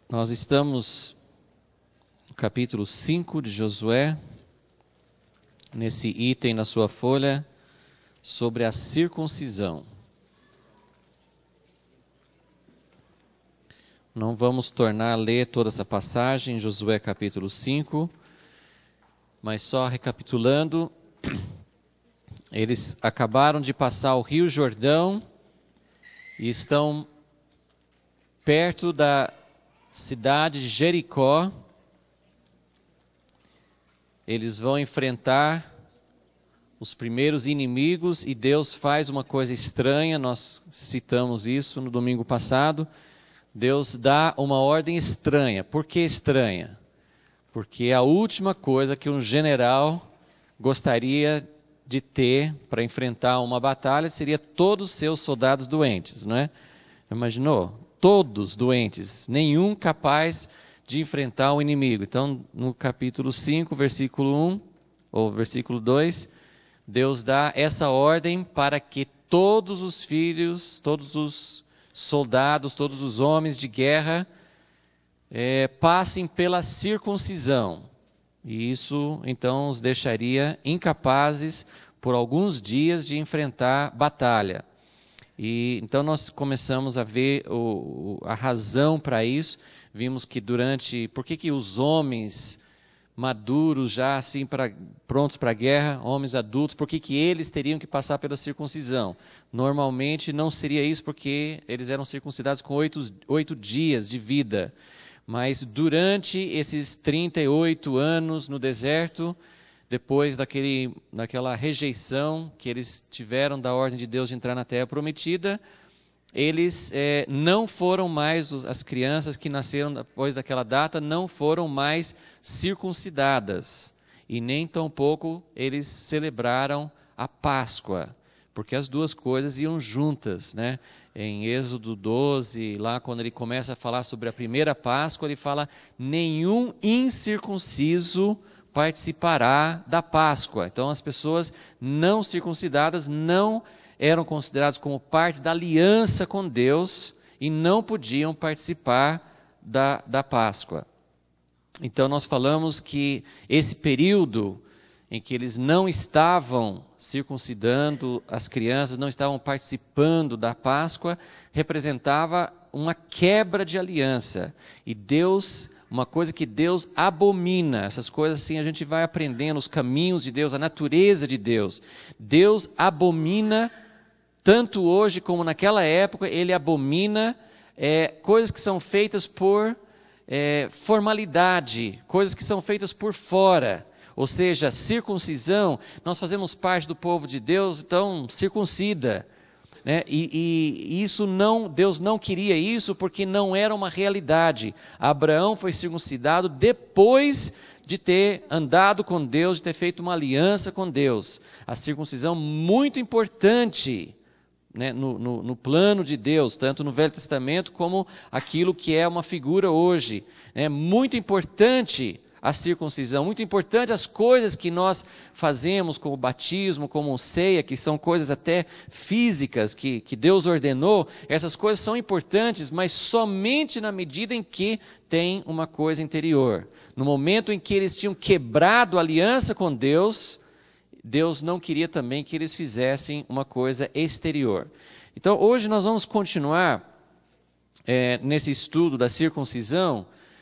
Nós estamos no capítulo 5 de Josué, nesse item na sua folha, sobre a circuncisão. Não vamos tornar a ler toda essa passagem em Josué capítulo 5, mas só recapitulando, eles acabaram de passar o Rio Jordão e estão perto da cidade de Jericó. Eles vão enfrentar os primeiros inimigos e Deus faz uma coisa estranha, nós citamos isso no domingo passado. Deus dá uma ordem estranha. Por que estranha? Porque a última coisa que um general gostaria de ter para enfrentar uma batalha seria todos os seus soldados doentes, não é? Imaginou? Todos doentes, nenhum capaz de enfrentar o inimigo. Então, no capítulo 5, versículo 1, ou versículo 2, Deus dá essa ordem para que todos os filhos, todos os soldados, todos os homens de guerra passem pela circuncisão. E isso, então, os deixaria incapazes por alguns dias de enfrentar batalha. E então nós começamos a ver a razão para isso. Vimos que por que os homens maduros já assim prontos para a guerra, homens adultos, por que eles teriam que passar pela circuncisão? Normalmente não seria isso porque eles eram circuncidados com 8 dias de vida. Mas durante esses 38 anos no deserto, depois daquela rejeição que eles tiveram da ordem de Deus de entrar na terra prometida, eles não foram mais, as crianças que nasceram depois daquela data, não foram mais circuncidadas. E nem tampouco eles celebraram a Páscoa, porque as duas coisas iam juntas, né? Em Êxodo 12, lá quando ele começa a falar sobre a primeira Páscoa, ele fala: nenhum incircunciso participará da Páscoa. Então as pessoas não circuncidadas não eram consideradas como parte da aliança com Deus e não podiam participar da Páscoa. Então nós falamos que esse período em que eles não estavam circuncidando as crianças, não estavam participando da Páscoa, representava uma quebra de aliança. E Deus, uma coisa que Deus abomina, essas coisas assim a gente vai aprendendo, os caminhos de Deus, a natureza de Deus. Deus abomina, tanto hoje como naquela época, ele abomina coisas que são feitas por formalidade, coisas que são feitas por fora. Ou seja, circuncisão, nós fazemos parte do povo de Deus, então circuncida. Né? E isso Deus não queria isso porque não era uma realidade. Abraão foi circuncidado depois de ter andado com Deus, de ter feito uma aliança com Deus. A circuncisão muito importante, né, no plano de Deus, tanto no Velho Testamento como aquilo que é uma figura hoje. É muito importante a circuncisão, muito importante as coisas que nós fazemos, como o batismo, como a ceia, que são coisas até físicas que Deus ordenou. Essas coisas são importantes, mas somente na medida em que tem uma coisa interior. No momento em que eles tinham quebrado a aliança com Deus, Deus não queria também que eles fizessem uma coisa exterior. Então hoje nós vamos continuar nesse estudo da circuncisão,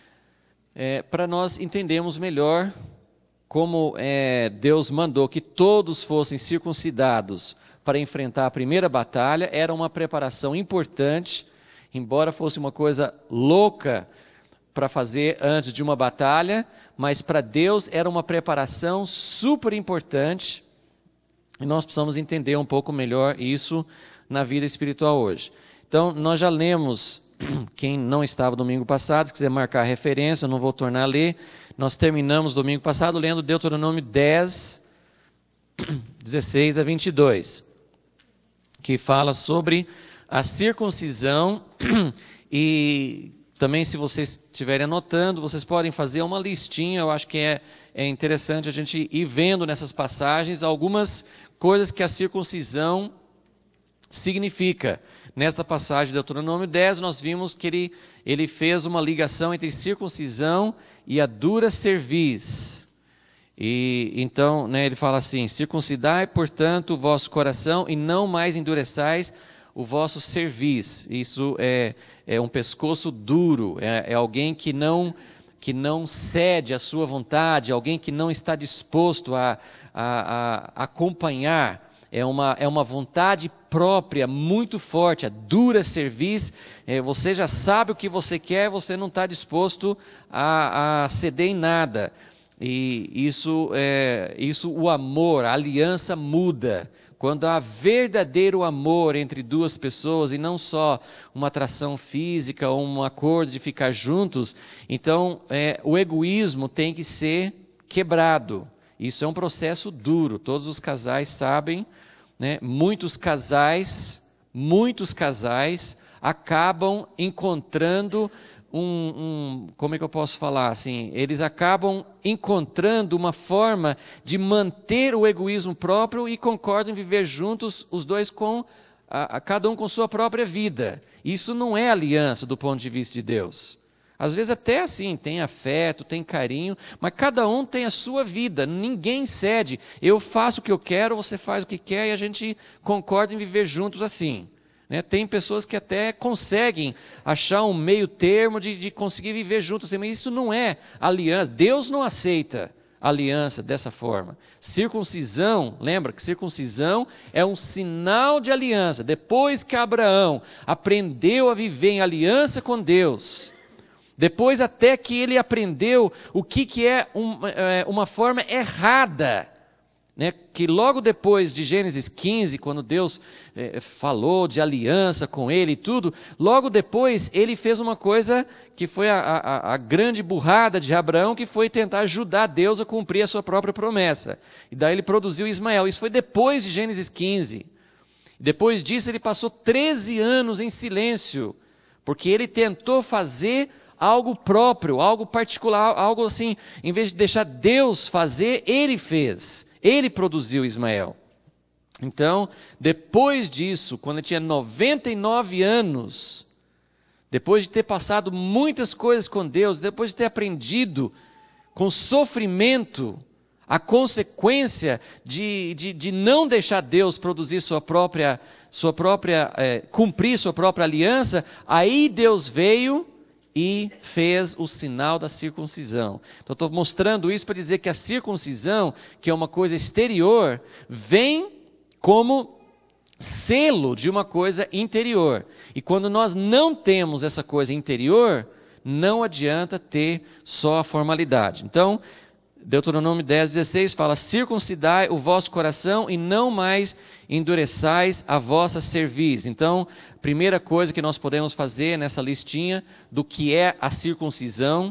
para nós entendermos melhor como Deus mandou que todos fossem circuncidados para enfrentar a primeira batalha. Era uma preparação importante, embora fosse uma coisa louca para fazer antes de uma batalha, mas para Deus era uma preparação super importante, e nós precisamos entender um pouco melhor isso na vida espiritual hoje. Então, nós já lemos, quem não estava domingo passado, se quiser marcar a referência, eu não vou tornar a ler, nós terminamos domingo passado lendo Deuteronômio 10, 16 a 22, que fala sobre a circuncisão. E também, se vocês estiverem anotando, vocês podem fazer uma listinha. Eu acho que é interessante a gente ir vendo nessas passagens algumas coisas que a circuncisão significa. nesta passagem de Deuteronômio 10, nós vimos que ele fez uma ligação entre circuncisão e a dura cerviz. E então, ele fala assim: circuncidai, portanto, o vosso coração e não mais endureçais o vosso cerviz. Isso é um pescoço duro, é alguém que não cede à sua vontade, alguém que não está disposto a acompanhar. É uma vontade própria muito forte, a dura cerviz. Você já sabe o que você quer, você não está disposto a ceder em nada. E isso o amor, a aliança muda. Quando há verdadeiro amor entre duas pessoas e não só uma atração física ou um acordo de ficar juntos, então o egoísmo tem que ser quebrado. Isso é um processo duro, todos os casais sabem, né? Muitos casais acabam encontrando como é que eu posso falar assim? Eles acabam encontrando uma forma de manter o egoísmo próprio e concordam em viver juntos, os dois cada um com sua própria vida. Isso não é aliança do ponto de vista de Deus. Às vezes até assim, tem afeto, tem carinho, mas cada um tem a sua vida, ninguém cede. Eu faço o que eu quero, você faz o que quer e a gente concorda em viver juntos assim. Tem pessoas que até conseguem achar um meio termo de conseguir viver juntos, mas isso não é aliança. Deus não aceita aliança dessa forma. Circuncisão, lembra que circuncisão é um sinal de aliança. Depois que Abraão aprendeu a viver em aliança com Deus, depois até que ele aprendeu o que é uma forma errada, que logo depois de Gênesis 15, quando Deus falou de aliança com ele e tudo, logo depois ele fez uma coisa que foi a grande burrada de Abraão, que foi tentar ajudar Deus a cumprir a sua própria promessa. E daí ele produziu Ismael. Isso foi depois de Gênesis 15. Depois disso ele passou 13 anos em silêncio, porque ele tentou fazer algo próprio, algo particular, algo assim, em vez de deixar Deus fazer, ele fez. Ele produziu Ismael. Então, depois disso, quando ele tinha 99 anos, depois de ter passado muitas coisas com Deus, depois de ter aprendido com sofrimento a consequência de não deixar Deus produzir cumprir sua própria aliança, aí Deus veio e fez o sinal da circuncisão. Então, estou mostrando isso para dizer que a circuncisão, que é uma coisa exterior, vem como selo de uma coisa interior. E quando nós não temos essa coisa interior, não adianta ter só a formalidade. Então, Deuteronômio 10:16 fala: circuncidai o vosso coração e não mais endureçais a vossa cerviz. Então, a primeira coisa que nós podemos fazer nessa listinha do que é a circuncisão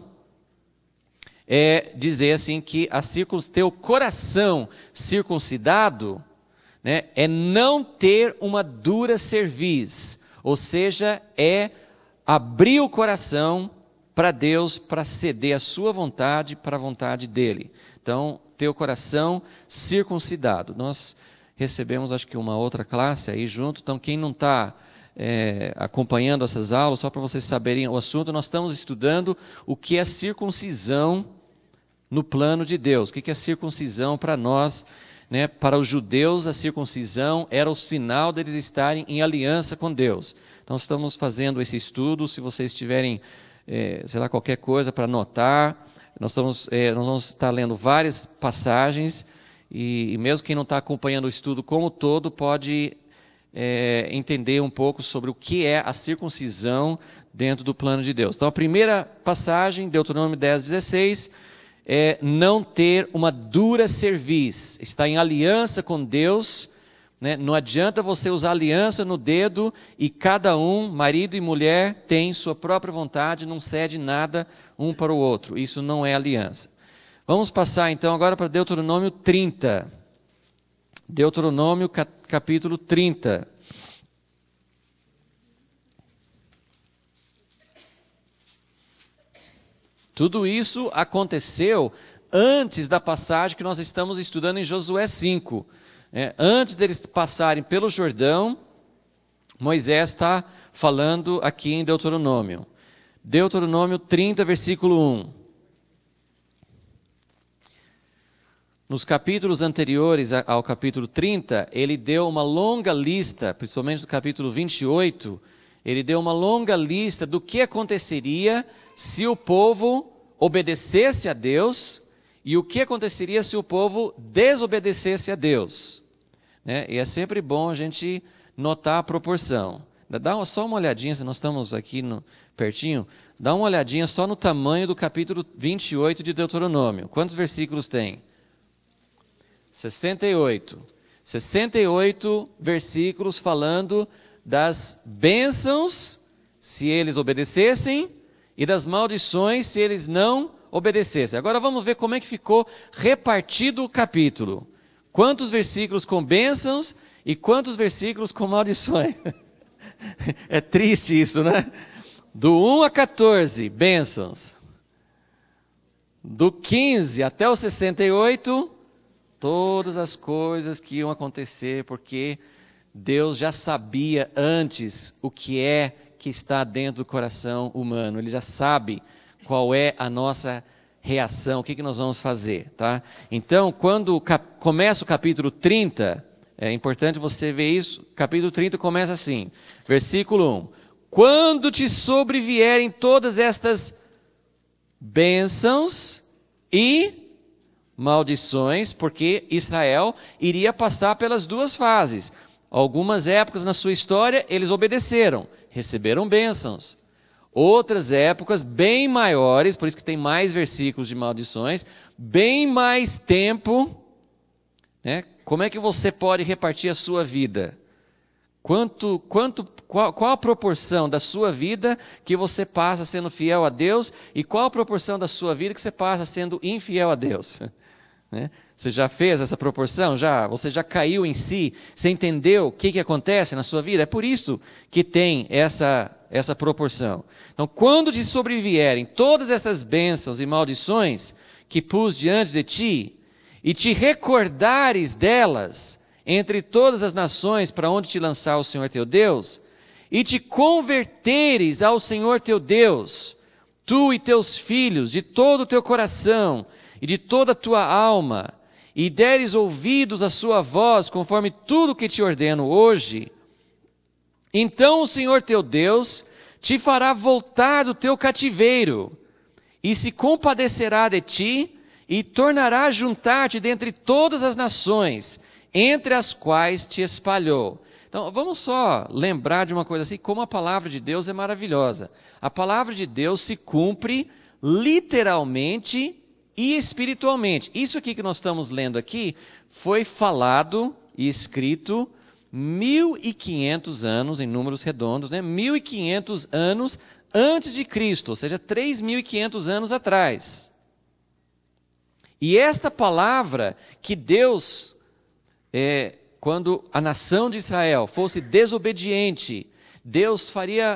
é dizer assim que ter o coração circuncidado, é não ter uma dura cerviz, ou seja, é abrir o coração para Deus, para ceder a sua vontade para a vontade dele. Então, ter o coração circuncidado. Nós recebemos, acho que uma outra classe aí junto, então quem não está acompanhando essas aulas, só para vocês saberem o assunto, nós estamos estudando o que é circuncisão no plano de Deus. O que é circuncisão para nós? Para os judeus, a circuncisão era o sinal deles estarem em aliança com Deus. Então, estamos fazendo esse estudo. Se vocês tiverem qualquer coisa para anotar, nós vamos estar lendo várias passagens, e mesmo quem não está acompanhando o estudo como todo, pode entender um pouco sobre o que é a circuncisão dentro do plano de Deus. Então, a primeira passagem, Deuteronômio 10:16, é não ter uma dura cerviz, estar em aliança com Deus. Não adianta você usar aliança no dedo e cada um, marido e mulher, tem sua própria vontade, não cede nada um para o outro. Isso não é aliança. Vamos passar então agora para Deuteronômio 30. Deuteronômio capítulo 30. Tudo isso aconteceu antes da passagem que nós estamos estudando em Josué 5. Antes deles passarem pelo Jordão, Moisés está falando aqui em Deuteronômio. Deuteronômio 30, versículo 1. Nos capítulos anteriores ao capítulo 30, ele deu uma longa lista, principalmente no capítulo 28, ele deu uma longa lista do que aconteceria se o povo obedecesse a Deus e o que aconteceria se o povo desobedecesse a Deus. Né? E é sempre bom a gente notar a proporção. Dá só uma olhadinha, se nós estamos aqui pertinho, dá uma olhadinha só no tamanho do capítulo 28 de Deuteronômio. Quantos versículos tem? 68. 68 versículos falando das bênçãos, se eles obedecessem, e das maldições, se eles não obedecessem. Agora vamos ver como é que ficou repartido o capítulo. Quantos versículos com bênçãos e quantos versículos com maldições? É triste isso, né? Do 1 a 14, bênçãos. Do 15 até o 68, todas as coisas que iam acontecer, porque Deus já sabia antes o que é que está dentro do coração humano. Ele já sabe qual é a nossa reação, o que nós vamos fazer, tá? Então, quando começa o capítulo 30, é importante você ver isso, o capítulo 30 começa assim, versículo 1. Quando te sobrevierem todas estas bênçãos e maldições, porque Israel iria passar pelas duas fases. Algumas épocas na sua história eles obedeceram, receberam bênçãos. Outras épocas bem maiores, por isso que tem mais versículos de maldições, bem mais tempo, né? Como é que você pode repartir a sua vida? Qual a proporção da sua vida que você passa sendo fiel a Deus e qual a proporção da sua vida que você passa sendo infiel a Deus? Né? Você já fez essa proporção? Você já caiu em si? Você entendeu o que acontece na sua vida? É por isso que tem essa proporção. Então, quando te sobrevierem todas estas bênçãos e maldições que pus diante de ti, e te recordares delas entre todas as nações para onde te lançar o Senhor teu Deus, e te converteres ao Senhor teu Deus, tu e teus filhos, de todo o teu coração e de toda a tua alma, e deres ouvidos à sua voz, conforme tudo que te ordeno hoje, então o Senhor teu Deus te fará voltar do teu cativeiro, e se compadecerá de ti, e tornará a juntar-te dentre todas as nações, entre as quais te espalhou. Então, vamos só lembrar de uma coisa assim, como a palavra de Deus é maravilhosa. A palavra de Deus se cumpre literalmente e espiritualmente. Isso aqui que nós estamos lendo aqui, foi falado e escrito 1.500 anos, em números redondos, né? 1.500 anos antes de Cristo, ou seja, 3.500 anos atrás. E esta palavra que Deus, quando a nação de Israel fosse desobediente, Deus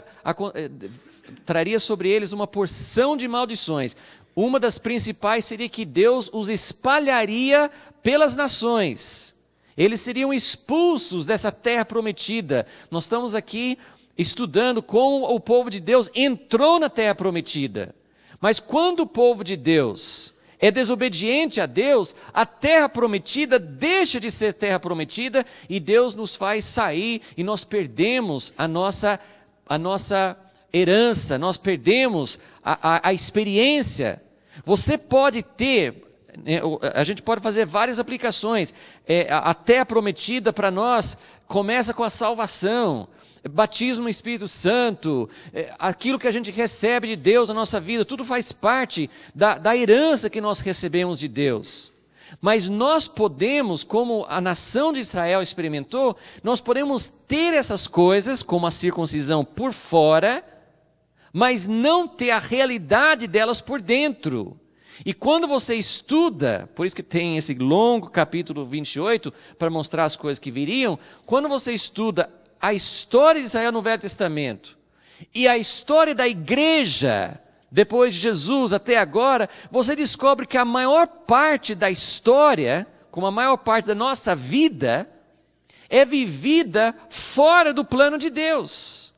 traria sobre eles uma porção de maldições. Uma das principais seria que Deus os espalharia pelas nações. Eles seriam expulsos dessa terra prometida. Nós estamos aqui estudando como o povo de Deus entrou na terra prometida. Mas quando o povo de Deus é desobediente a Deus, a terra prometida deixa de ser terra prometida e Deus nos faz sair e nós perdemos a nossa herança, nós perdemos a experiência. Você pode ter, a gente pode fazer várias aplicações, a terra prometida para nós começa com a salvação, batismo no Espírito Santo, aquilo que a gente recebe de Deus na nossa vida, tudo faz parte da herança que nós recebemos de Deus. Mas nós podemos, como a nação de Israel experimentou, nós podemos ter essas coisas, como a circuncisão por fora, mas não ter a realidade delas por dentro. E quando você estuda, por isso que tem esse longo capítulo 28, para mostrar as coisas que viriam, quando você estuda a história de Israel no Velho Testamento e a história da igreja depois de Jesus até agora, você descobre que a maior parte da história, como a maior parte da nossa vida, é vivida fora do plano de Deus.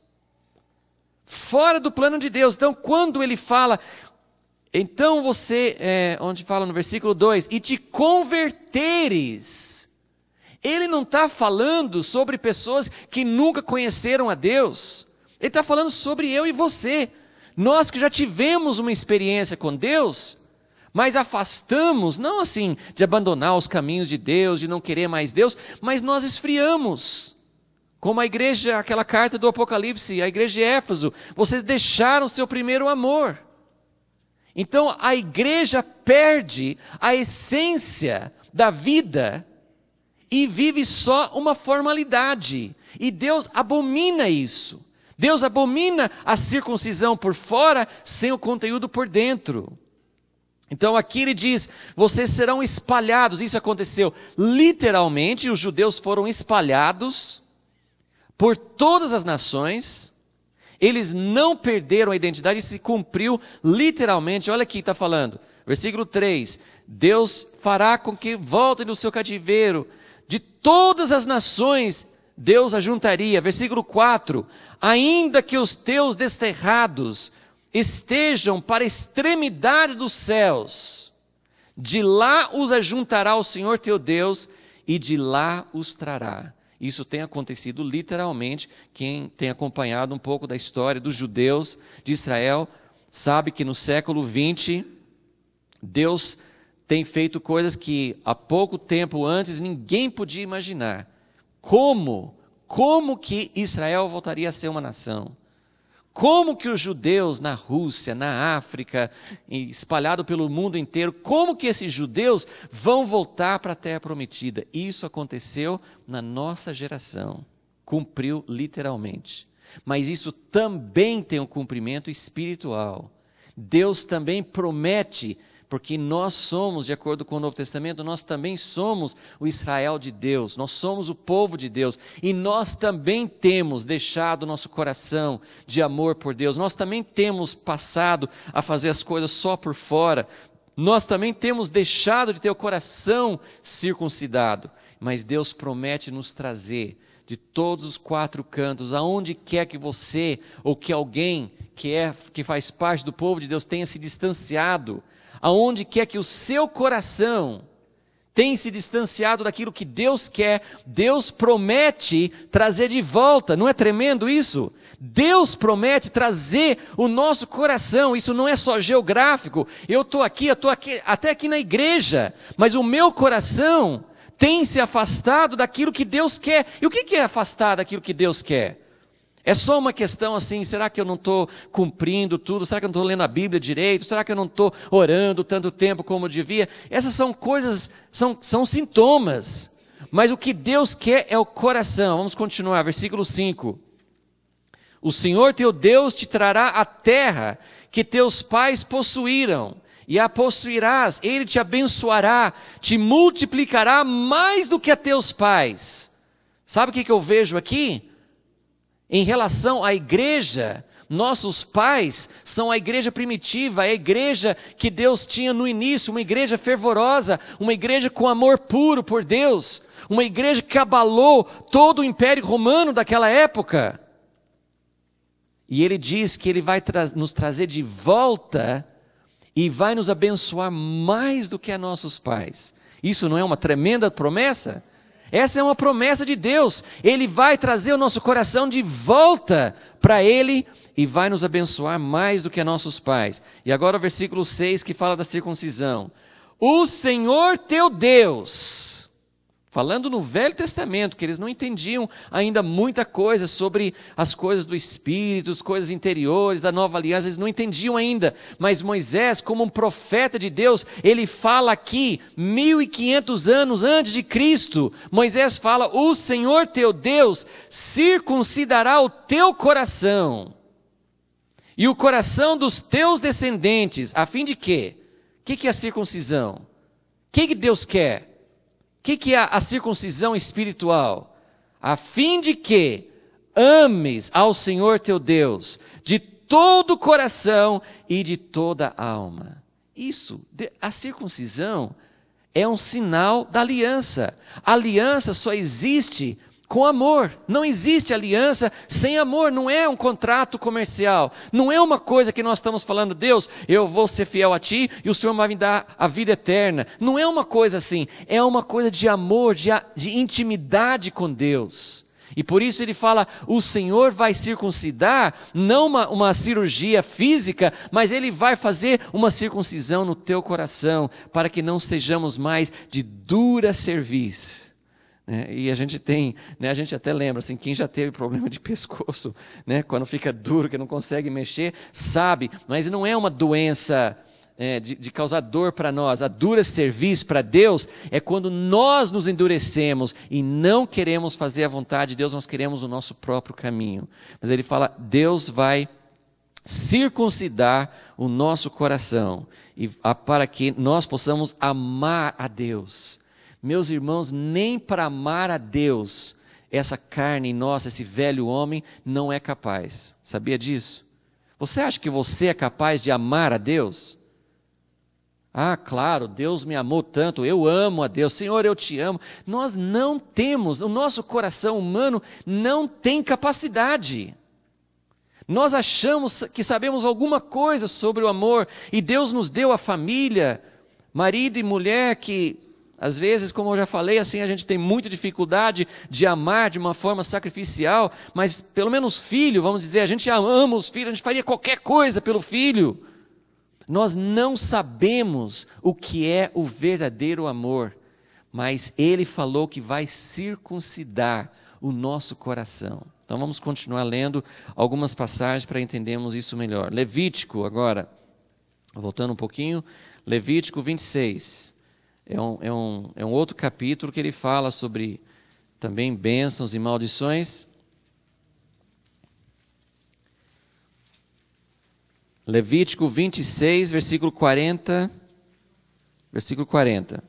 Fora do plano de Deus. Então, quando ele fala, então você, onde fala no versículo 2, e te converteres. Ele não está falando sobre pessoas que nunca conheceram a Deus. Ele está falando sobre eu e você. Nós que já tivemos uma experiência com Deus, mas afastamos, não assim, de abandonar os caminhos de Deus, de não querer mais Deus, mas nós esfriamos. Como a igreja, aquela carta do Apocalipse, a igreja de Éfeso, vocês deixaram o seu primeiro amor. Então a igreja perde a essência da vida e vive só uma formalidade. E Deus abomina isso. Deus abomina a circuncisão por fora, sem o conteúdo por dentro. Então aqui ele diz, vocês serão espalhados. Isso aconteceu literalmente, os judeus foram espalhados por todas as nações. Eles não perderam a identidade, isso se cumpriu literalmente. Olha aqui, está falando, versículo 3. Deus fará com que voltem do seu cativeiro. De todas as nações, Deus ajuntaria. Versículo 4. Ainda que os teus desterrados estejam para a extremidade dos céus, de lá os ajuntará o Senhor teu Deus, e de lá os trará. Isso tem acontecido literalmente. Quem tem acompanhado um pouco da história dos judeus de Israel, sabe que no século 20, Deus tem feito coisas que há pouco tempo antes ninguém podia imaginar. Como que Israel voltaria a ser uma nação? Como que os judeus na Rússia, na África, espalhado pelo mundo inteiro, como que esses judeus vão voltar para a Terra Prometida? Isso aconteceu na nossa geração, cumpriu literalmente. Mas isso também tem um cumprimento espiritual. Deus também promete, porque nós somos, de acordo com o Novo Testamento, nós também somos o Israel de Deus, nós somos o povo de Deus, e nós também temos deixado nosso coração de amor por Deus, nós também temos passado a fazer as coisas só por fora, nós também temos deixado de ter o coração circuncidado, mas Deus promete nos trazer de todos os 4 cantos, aonde quer que você, ou que alguém que faz parte do povo de Deus tenha se distanciado, aonde quer que o seu coração tenha se distanciado daquilo que Deus quer, Deus promete trazer de volta. Não é tremendo isso? Deus promete trazer o nosso coração. Isso não é só geográfico. Eu estou aqui, até aqui na igreja, mas o meu coração tem se afastado daquilo que Deus quer. E o que é afastar daquilo que Deus quer? É só uma questão assim, será que eu não estou cumprindo tudo? Será que eu não estou lendo a Bíblia direito? Será que eu não estou orando tanto tempo como eu devia? Essas são coisas, são sintomas. Mas o que Deus quer é o coração. Vamos continuar, versículo 5. O Senhor teu Deus te trará a terra que teus pais possuíram, e a possuirás. Ele te abençoará, te multiplicará mais do que a teus pais. Sabe o que eu vejo aqui? Em relação à igreja, nossos pais são a igreja primitiva, a igreja que Deus tinha no início, uma igreja fervorosa, uma igreja com amor puro por Deus, uma igreja que abalou todo o Império Romano daquela época. E ele diz que ele vai nos trazer de volta e vai nos abençoar mais do que a nossos pais. Isso não é uma tremenda promessa? Essa é uma promessa de Deus. Ele vai trazer o nosso coração de volta para Ele e vai nos abençoar mais do que a nossos pais. E agora o versículo 6 que fala da circuncisão. O Senhor teu Deus, falando no Velho Testamento, que eles não entendiam ainda muita coisa sobre as coisas do Espírito, as coisas interiores, da nova aliança, eles não entendiam ainda. Mas Moisés, como um profeta de Deus, ele fala aqui, 1500 anos antes de Cristo, Moisés fala, o Senhor teu Deus circuncidará o teu coração e o coração dos teus descendentes, a fim de quê? O que é a circuncisão? O que Deus quer? O que é a circuncisão espiritual? A fim de que ames ao Senhor teu Deus de todo o coração e de toda a alma. A circuncisão é um sinal da aliança. A aliança só existe com amor. Não existe aliança sem amor, não é um contrato comercial. Não é uma coisa que nós estamos falando, Deus, eu vou ser fiel a Ti e o Senhor vai me dar a vida eterna. Não é uma coisa assim, é uma coisa de amor, de intimidade com Deus. E por isso ele fala, o Senhor vai circuncidar, não uma cirurgia física, mas Ele vai fazer uma circuncisão no teu coração, para que não sejamos mais de dura cerviz. E a gente tem, a gente até lembra, assim, quem já teve problema de pescoço, quando fica duro, que não consegue mexer, sabe, mas não é uma doença de causar dor para nós. A dura cerviz para Deus é quando nós nos endurecemos e não queremos fazer a vontade de Deus, nós queremos o nosso próprio caminho. Mas ele fala, Deus vai circuncidar o nosso coração para que nós possamos amar a Deus. Meus irmãos, nem para amar a Deus, essa carne nossa, esse velho homem, não é capaz. Sabia disso? Você acha que você é capaz de amar a Deus? Ah, claro, Deus me amou tanto, eu amo a Deus, Senhor, eu te amo. Nós não temos, o nosso coração humano não tem capacidade. Nós achamos que sabemos alguma coisa sobre o amor, e Deus nos deu a família, marido e mulher, que às vezes, como eu já falei, assim, a gente tem muita dificuldade de amar de uma forma sacrificial, mas pelo menos filho, vamos dizer, a gente ama os filhos, a gente faria qualquer coisa pelo filho. Nós não sabemos o que é o verdadeiro amor, mas Ele falou que vai circuncidar o nosso coração. Então vamos continuar lendo algumas passagens para entendermos isso melhor. Levítico agora, voltando um pouquinho, Levítico 26. É um outro capítulo que ele fala sobre também bênçãos e maldições. Levítico 26, versículo 40. Versículo 40.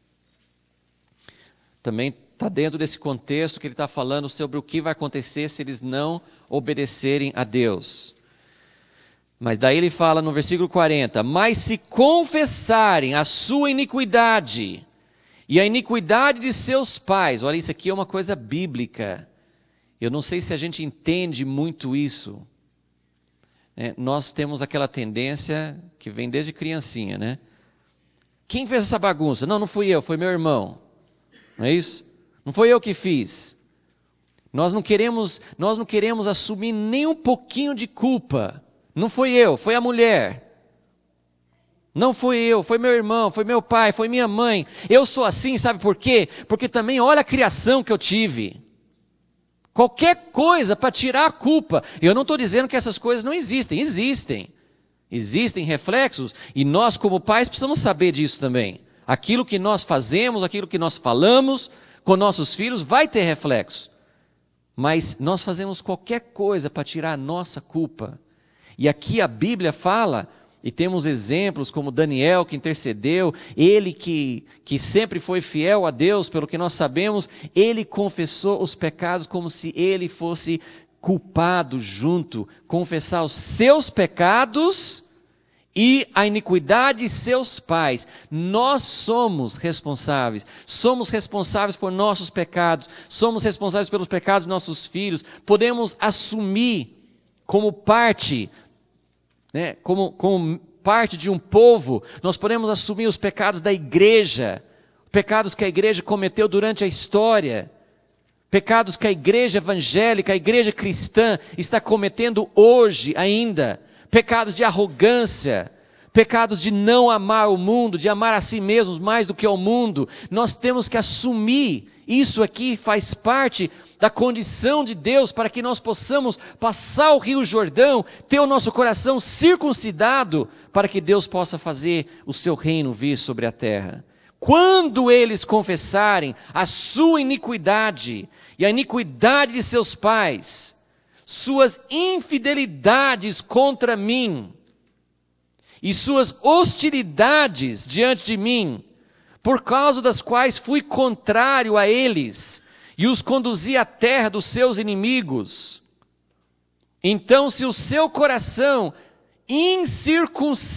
Também está dentro desse contexto que ele está falando sobre o que vai acontecer se eles não obedecerem a Deus. Mas daí ele fala no versículo 40, mas se confessarem a sua iniquidade e a iniquidade de seus pais, olha, isso aqui é uma coisa bíblica, eu não sei se a gente entende muito isso. Nós temos aquela tendência que vem desde criancinha, né? Quem fez essa bagunça? Não fui eu, foi meu irmão. Não é isso? Não foi eu que fiz. Nós não queremos assumir nem um pouquinho de culpa. Não fui eu, foi a mulher. Não fui eu, foi meu irmão, foi meu pai, foi minha mãe. Eu sou assim, sabe por quê? Porque também olha a criação que eu tive. Qualquer coisa para tirar a culpa. Eu não estou dizendo que essas coisas não existem. Existem reflexos e nós como pais precisamos saber disso também. Aquilo que nós fazemos, aquilo que nós falamos com nossos filhos vai ter reflexo. Mas nós fazemos qualquer coisa para tirar a nossa culpa. E aqui a Bíblia fala, e temos exemplos como Daniel que intercedeu, ele que sempre foi fiel a Deus, pelo que nós sabemos, ele confessou os pecados como se ele fosse culpado junto, confessar os seus pecados e a iniquidade de seus pais. Nós somos responsáveis por nossos pecados, somos responsáveis pelos pecados dos nossos filhos, podemos assumir como parte, como parte de um povo, nós podemos assumir os pecados da igreja, pecados que a igreja cometeu durante a história, pecados que a igreja evangélica, a igreja cristã está cometendo hoje ainda, pecados de arrogância, pecados de não amar o mundo, de amar a si mesmos mais do que ao mundo. Nós temos que assumir, isso aqui faz parte da condição de Deus para que nós possamos passar o Rio Jordão, ter o nosso coração circuncidado, para que Deus possa fazer o seu reino vir sobre a terra. Quando eles confessarem a sua iniquidade e a iniquidade de seus pais, suas infidelidades contra mim e suas hostilidades diante de mim, por causa das quais fui contrário a eles e os conduzi à terra dos seus inimigos, então se o seu coração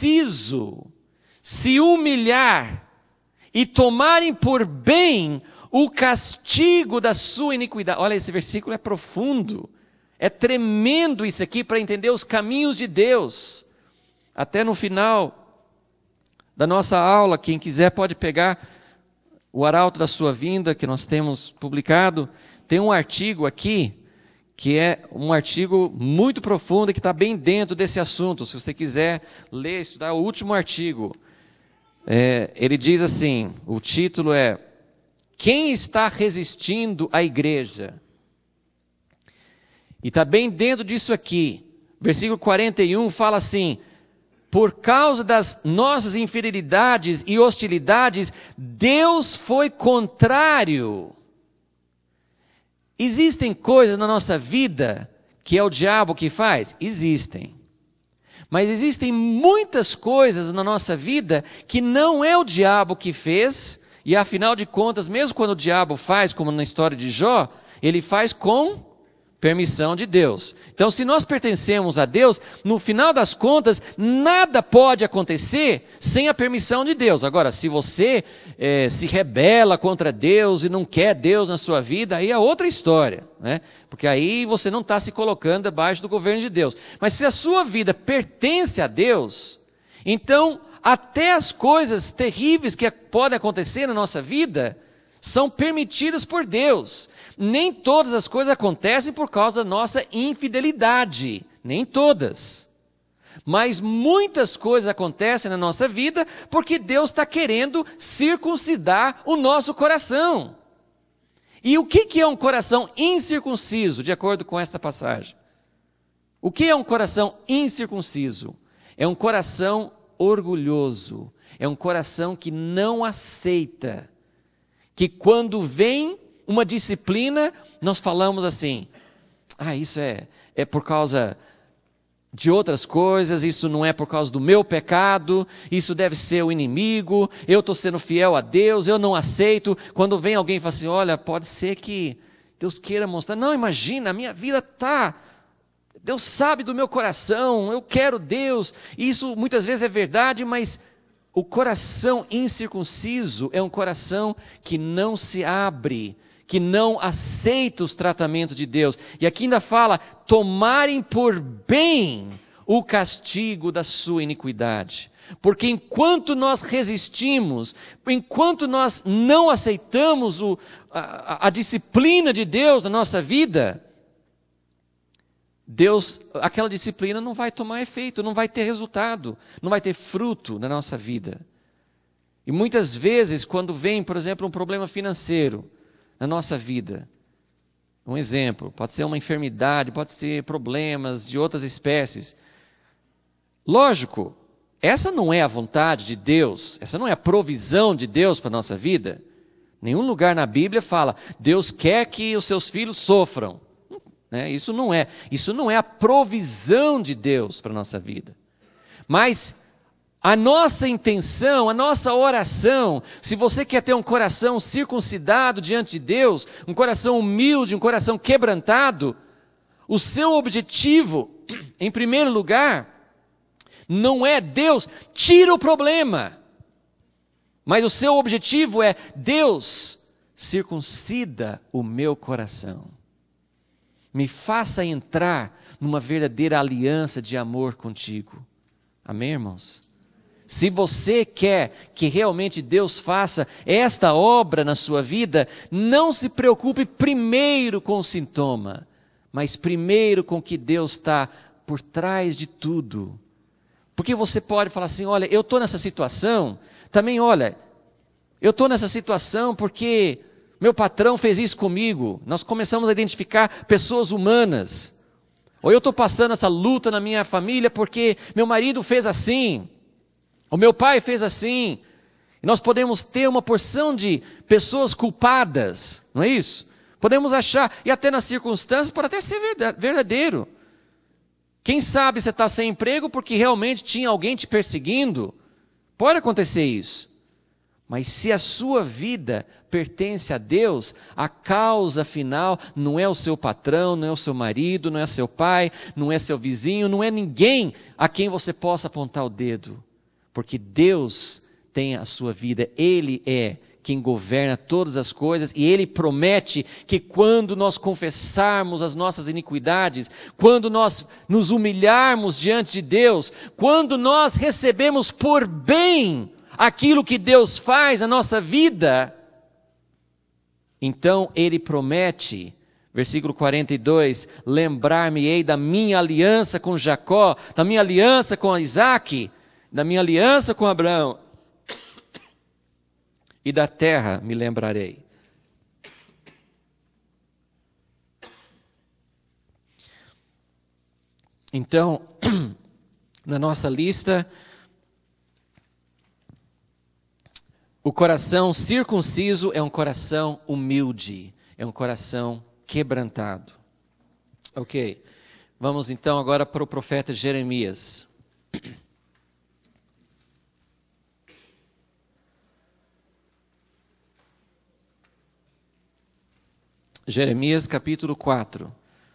incircunciso se humilhar e tomarem por bem o castigo da sua iniquidade. Olha, esse versículo é profundo. É tremendo isso aqui para entender os caminhos de Deus. Até no final da nossa aula, quem quiser pode pegar o Arauto da Sua Vinda, que nós temos publicado. Tem um artigo aqui, que é um artigo muito profundo, que está bem dentro desse assunto. Se você quiser ler, estudar o último artigo. Ele diz assim, o título é: Quem está resistindo à igreja? E está bem dentro disso aqui. Versículo 41 fala assim: por causa das nossas infidelidades e hostilidades, Deus foi contrário. Existem coisas na nossa vida que é o diabo que faz? Existem. Mas existem muitas coisas na nossa vida que não é o diabo que fez, e afinal de contas, mesmo quando o diabo faz, como na história de Jó, ele faz com permissão de Deus. Então, se nós pertencemos a Deus, no final das contas, nada pode acontecer sem a permissão de Deus. Agora, se você se rebela contra Deus e não quer Deus na sua vida, aí é outra história, né? Porque aí você não está se colocando abaixo do governo de Deus. Mas se a sua vida pertence a Deus, então até as coisas terríveis que podem acontecer na nossa vida são permitidas por Deus. Nem todas as coisas acontecem por causa da nossa infidelidade, nem todas. Mas muitas coisas acontecem na nossa vida porque Deus está querendo circuncidar o nosso coração. E o que é um coração incircunciso, de acordo com esta passagem? O que é um coração incircunciso? É um coração orgulhoso, é um coração que não aceita, que quando vem uma disciplina, nós falamos assim: isso é por causa de outras coisas, isso não é por causa do meu pecado, isso deve ser o inimigo, eu estou sendo fiel a Deus, eu não aceito. Quando vem alguém e fala assim: olha, pode ser que Deus queira mostrar. Não, imagina, a minha vida está... Deus sabe do meu coração, eu quero Deus. Isso muitas vezes é verdade, mas o coração incircunciso é um coração que não se abre, que não aceita os tratamentos de Deus. E aqui ainda fala: tomarem por bem o castigo da sua iniquidade. Porque enquanto nós resistimos, enquanto nós não aceitamos a disciplina de Deus na nossa vida, aquela disciplina não vai tomar efeito, não vai ter resultado, não vai ter fruto na nossa vida. E muitas vezes, quando vem, por exemplo, um problema financeiro na nossa vida, um exemplo, pode ser uma enfermidade, pode ser problemas de outras espécies. Lógico, essa não é a vontade de Deus, essa não é a provisão de Deus para a nossa vida. Nenhum lugar na Bíblia fala: Deus quer que os seus filhos sofram. Isso não é a provisão de Deus para a nossa vida. Mas a nossa intenção, a nossa oração, se você quer ter um coração circuncidado diante de Deus, um coração humilde, um coração quebrantado, o seu objetivo, em primeiro lugar, não é: Deus, tira o problema. Mas o seu objetivo é: Deus, circuncida o meu coração. Me faça entrar numa verdadeira aliança de amor contigo. Amém, irmãos? Se você quer que realmente Deus faça esta obra na sua vida, não se preocupe primeiro com o sintoma, mas primeiro com o que Deus está por trás de tudo. Porque você pode falar assim: olha, eu estou nessa situação, também olha, eu estou nessa situação porque meu patrão fez isso comigo. Nós começamos a identificar pessoas humanas. Ou eu estou passando essa luta na minha família porque meu marido fez assim, o meu pai fez assim. E nós podemos ter uma porção de pessoas culpadas, não é isso? Podemos achar, e até nas circunstâncias pode até ser verdadeiro. Quem sabe você está sem emprego porque realmente tinha alguém te perseguindo. Pode acontecer isso. Mas se a sua vida pertence a Deus, a causa final não é o seu patrão, não é o seu marido, não é seu pai, não é seu vizinho, não é ninguém a quem você possa apontar o dedo. Porque Deus tem a sua vida, Ele é quem governa todas as coisas, e Ele promete que quando nós confessarmos as nossas iniquidades, quando nós nos humilharmos diante de Deus, quando nós recebemos por bem aquilo que Deus faz na nossa vida, então Ele promete, versículo 42, lembrar-me-ei da minha aliança com Jacó, da minha aliança com Isaac, da minha aliança com Abraão, e da terra me lembrarei. Então, na nossa lista, o coração circunciso é um coração humilde, é um coração quebrantado. Ok, vamos então agora para o profeta Jeremias. Jeremias capítulo 4.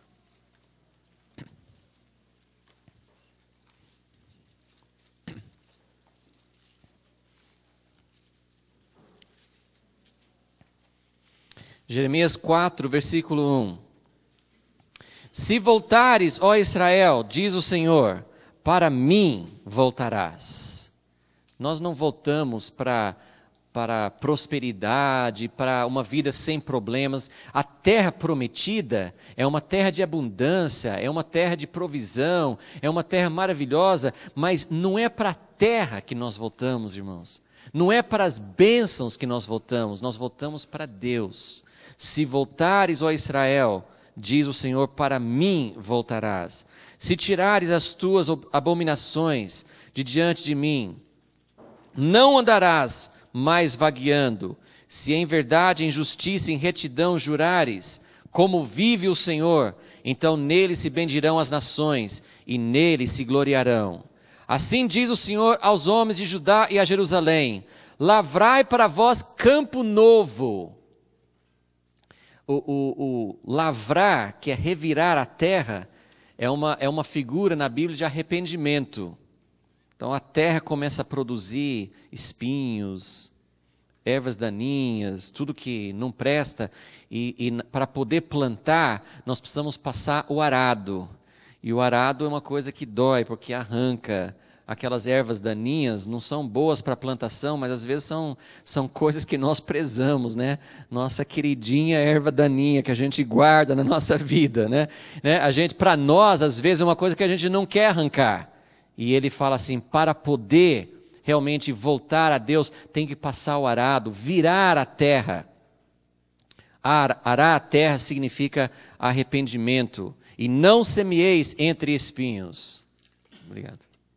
Jeremias 4, versículo 1. Se voltares, ó Israel, diz o Senhor, para mim voltarás. Nós não voltamos para prosperidade, para uma vida sem problemas. A terra prometida é uma terra de abundância, é uma terra de provisão, é uma terra maravilhosa, mas não é para a terra que nós voltamos, irmãos. Não é para as bênçãos que nós voltamos para Deus. Se voltares, ó Israel, diz o Senhor, para mim voltarás. Se tirares as tuas abominações de diante de mim, não andarás mais vagueando. Se em verdade, em justiça e em retidão jurares, como vive o Senhor, então nele se bendirão as nações, e nele se gloriarão. Assim diz o Senhor aos homens de Judá e a Jerusalém: lavrai para vós campo novo. O lavrar, que é revirar a terra, é uma figura na Bíblia de arrependimento. Então a terra começa a produzir espinhos, ervas daninhas, tudo que não presta, e para poder plantar, nós precisamos passar o arado. E o arado é uma coisa que dói, porque arranca. Aquelas ervas daninhas não são boas para a plantação, mas às vezes são coisas que nós prezamos, né? Nossa queridinha erva daninha que a gente guarda na nossa vida, né? Para nós, às vezes, é uma coisa que a gente não quer arrancar. E ele fala assim, para poder realmente voltar a Deus, tem que passar o arado, virar a terra. Arar a terra significa arrependimento. E não semieis entre espinhos. Obrigado.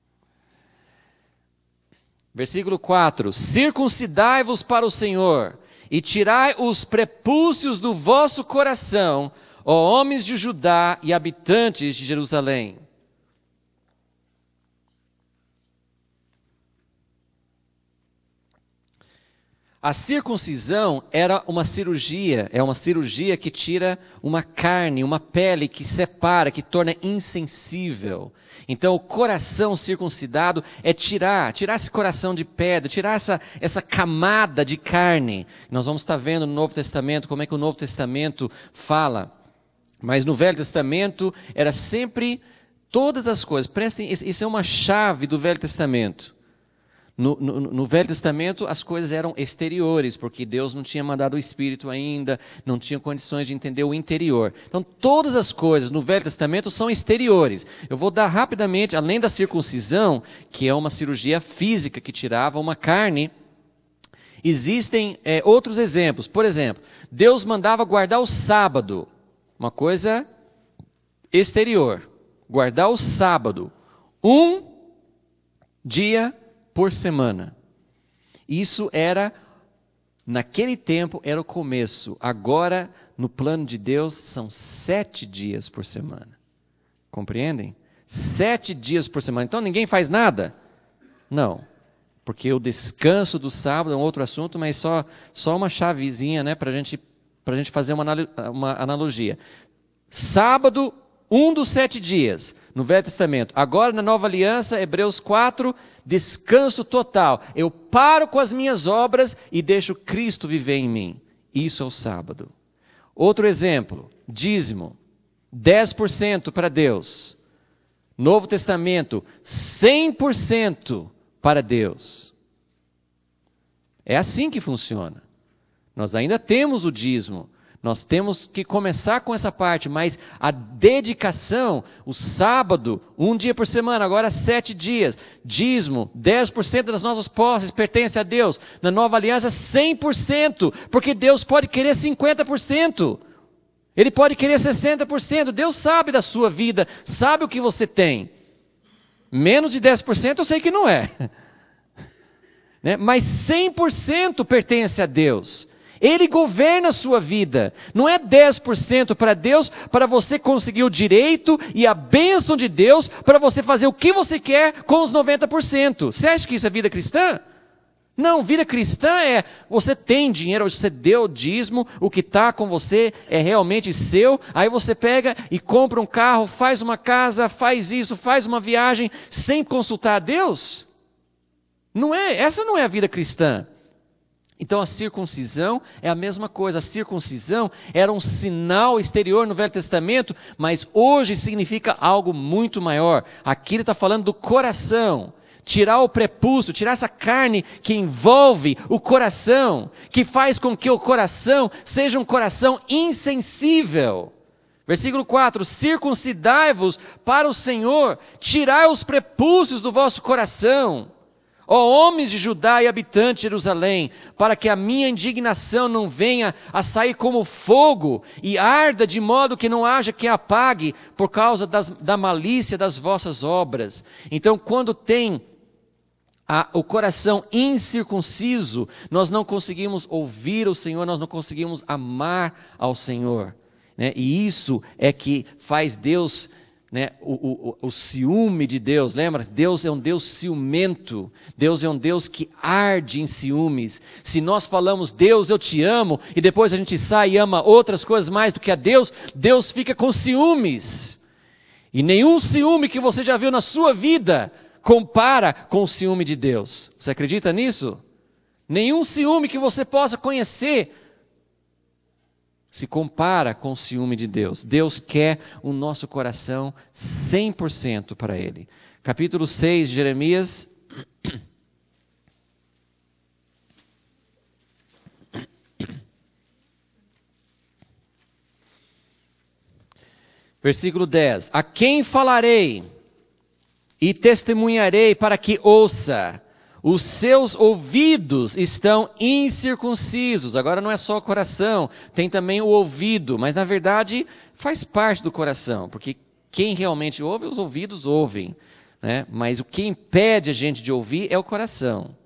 Versículo 4. Circuncidai-vos para o Senhor, e tirai os prepúcios do vosso coração, ó homens de Judá e habitantes de Jerusalém. A circuncisão era uma cirurgia, é uma cirurgia que tira uma carne, uma pele que separa, que torna insensível. Então o coração circuncidado é tirar esse coração de pedra, tirar essa camada de carne. Nós vamos estar vendo no Novo Testamento como é que o Novo Testamento fala. Mas no Velho Testamento era sempre todas as coisas. Prestem, isso é uma chave do Velho Testamento. No Velho Testamento as coisas eram exteriores, porque Deus não tinha mandado o Espírito ainda, não tinha condições de entender o interior. Então todas as coisas no Velho Testamento são exteriores. Eu vou dar rapidamente, além da circuncisão, que é uma cirurgia física que tirava uma carne, existem outros exemplos. Por exemplo, Deus mandava guardar o sábado, uma coisa exterior. Guardar o sábado, um dia por semana. Isso era, naquele tempo, era o começo. Agora, no plano de Deus, são 7 dias por semana. Compreendem? 7 dias por semana. Então, ninguém faz nada? Não. Porque o descanso do sábado é um outro assunto, mas só uma chavezinha, né, para a gente fazer uma analogia. Sábado, um dos 7 dias. no Velho Testamento. Agora, na Nova Aliança, Hebreus 4, descanso total. Eu paro com as minhas obras e deixo Cristo viver em mim. Isso é o sábado. Outro exemplo, dízimo, 10% para Deus. Novo Testamento, 100% para Deus. É assim que funciona. Nós ainda temos o dízimo. Nós temos que começar com essa parte, mas a dedicação, o sábado, 1 dia por semana, agora 7 dias, dízimo, 10% das nossas posses pertence a Deus. Na Nova Aliança, 100%, porque Deus pode querer 50%. Ele pode querer 60%. Deus sabe da sua vida, sabe o que você tem. Menos de 10% eu sei que não é. Né? Mas 100% pertence a Deus. Ele governa a sua vida. Não é 10% para Deus, para você conseguir o direito e a bênção de Deus, para você fazer o que você quer com os 90%. Você acha que isso é vida cristã? Não, vida cristã é, você tem dinheiro, você deu o dízimo, o que está com você é realmente seu, aí você pega e compra um carro, faz uma casa, faz isso, faz uma viagem, sem consultar a Deus? Não é, essa não é a vida cristã. Então a circuncisão é a mesma coisa. A circuncisão era um sinal exterior no Velho Testamento, mas hoje significa algo muito maior. Aqui ele está falando do coração. Tirar o prepúcio, tirar essa carne que envolve o coração, que faz com que o coração seja um coração insensível. Versículo 4, circuncidai-vos para o Senhor, tirai os prepúcios do vosso coração. Ó homens de Judá e habitantes de Jerusalém, para que a minha indignação não venha a sair como fogo e arda de modo que não haja quem apague por causa da malícia das vossas obras. Então, quando tem o coração incircunciso, nós não conseguimos ouvir o Senhor, nós não conseguimos amar ao Senhor. Né? E isso é que faz Deus... Né, o ciúme de Deus, lembra? Deus é um Deus ciumento, Deus é um Deus que arde em ciúmes. Se nós falamos, Deus, eu te amo, e depois a gente sai e ama outras coisas mais do que a Deus, Deus fica com ciúmes. E nenhum ciúme que você já viu na sua vida compara com o ciúme de Deus. Você acredita nisso? Nenhum ciúme que você possa conhecer se compara com o ciúme de Deus. Deus quer o nosso coração 100% para Ele. Capítulo 6 de Jeremias. Versículo 10. A quem falarei e testemunharei para que ouça? Os seus ouvidos estão incircuncisos. Agora não é só o coração, tem também o ouvido, mas na verdade faz parte do coração, porque quem realmente ouve, os ouvidos ouvem, né? Mas o que impede a gente de ouvir é o coração.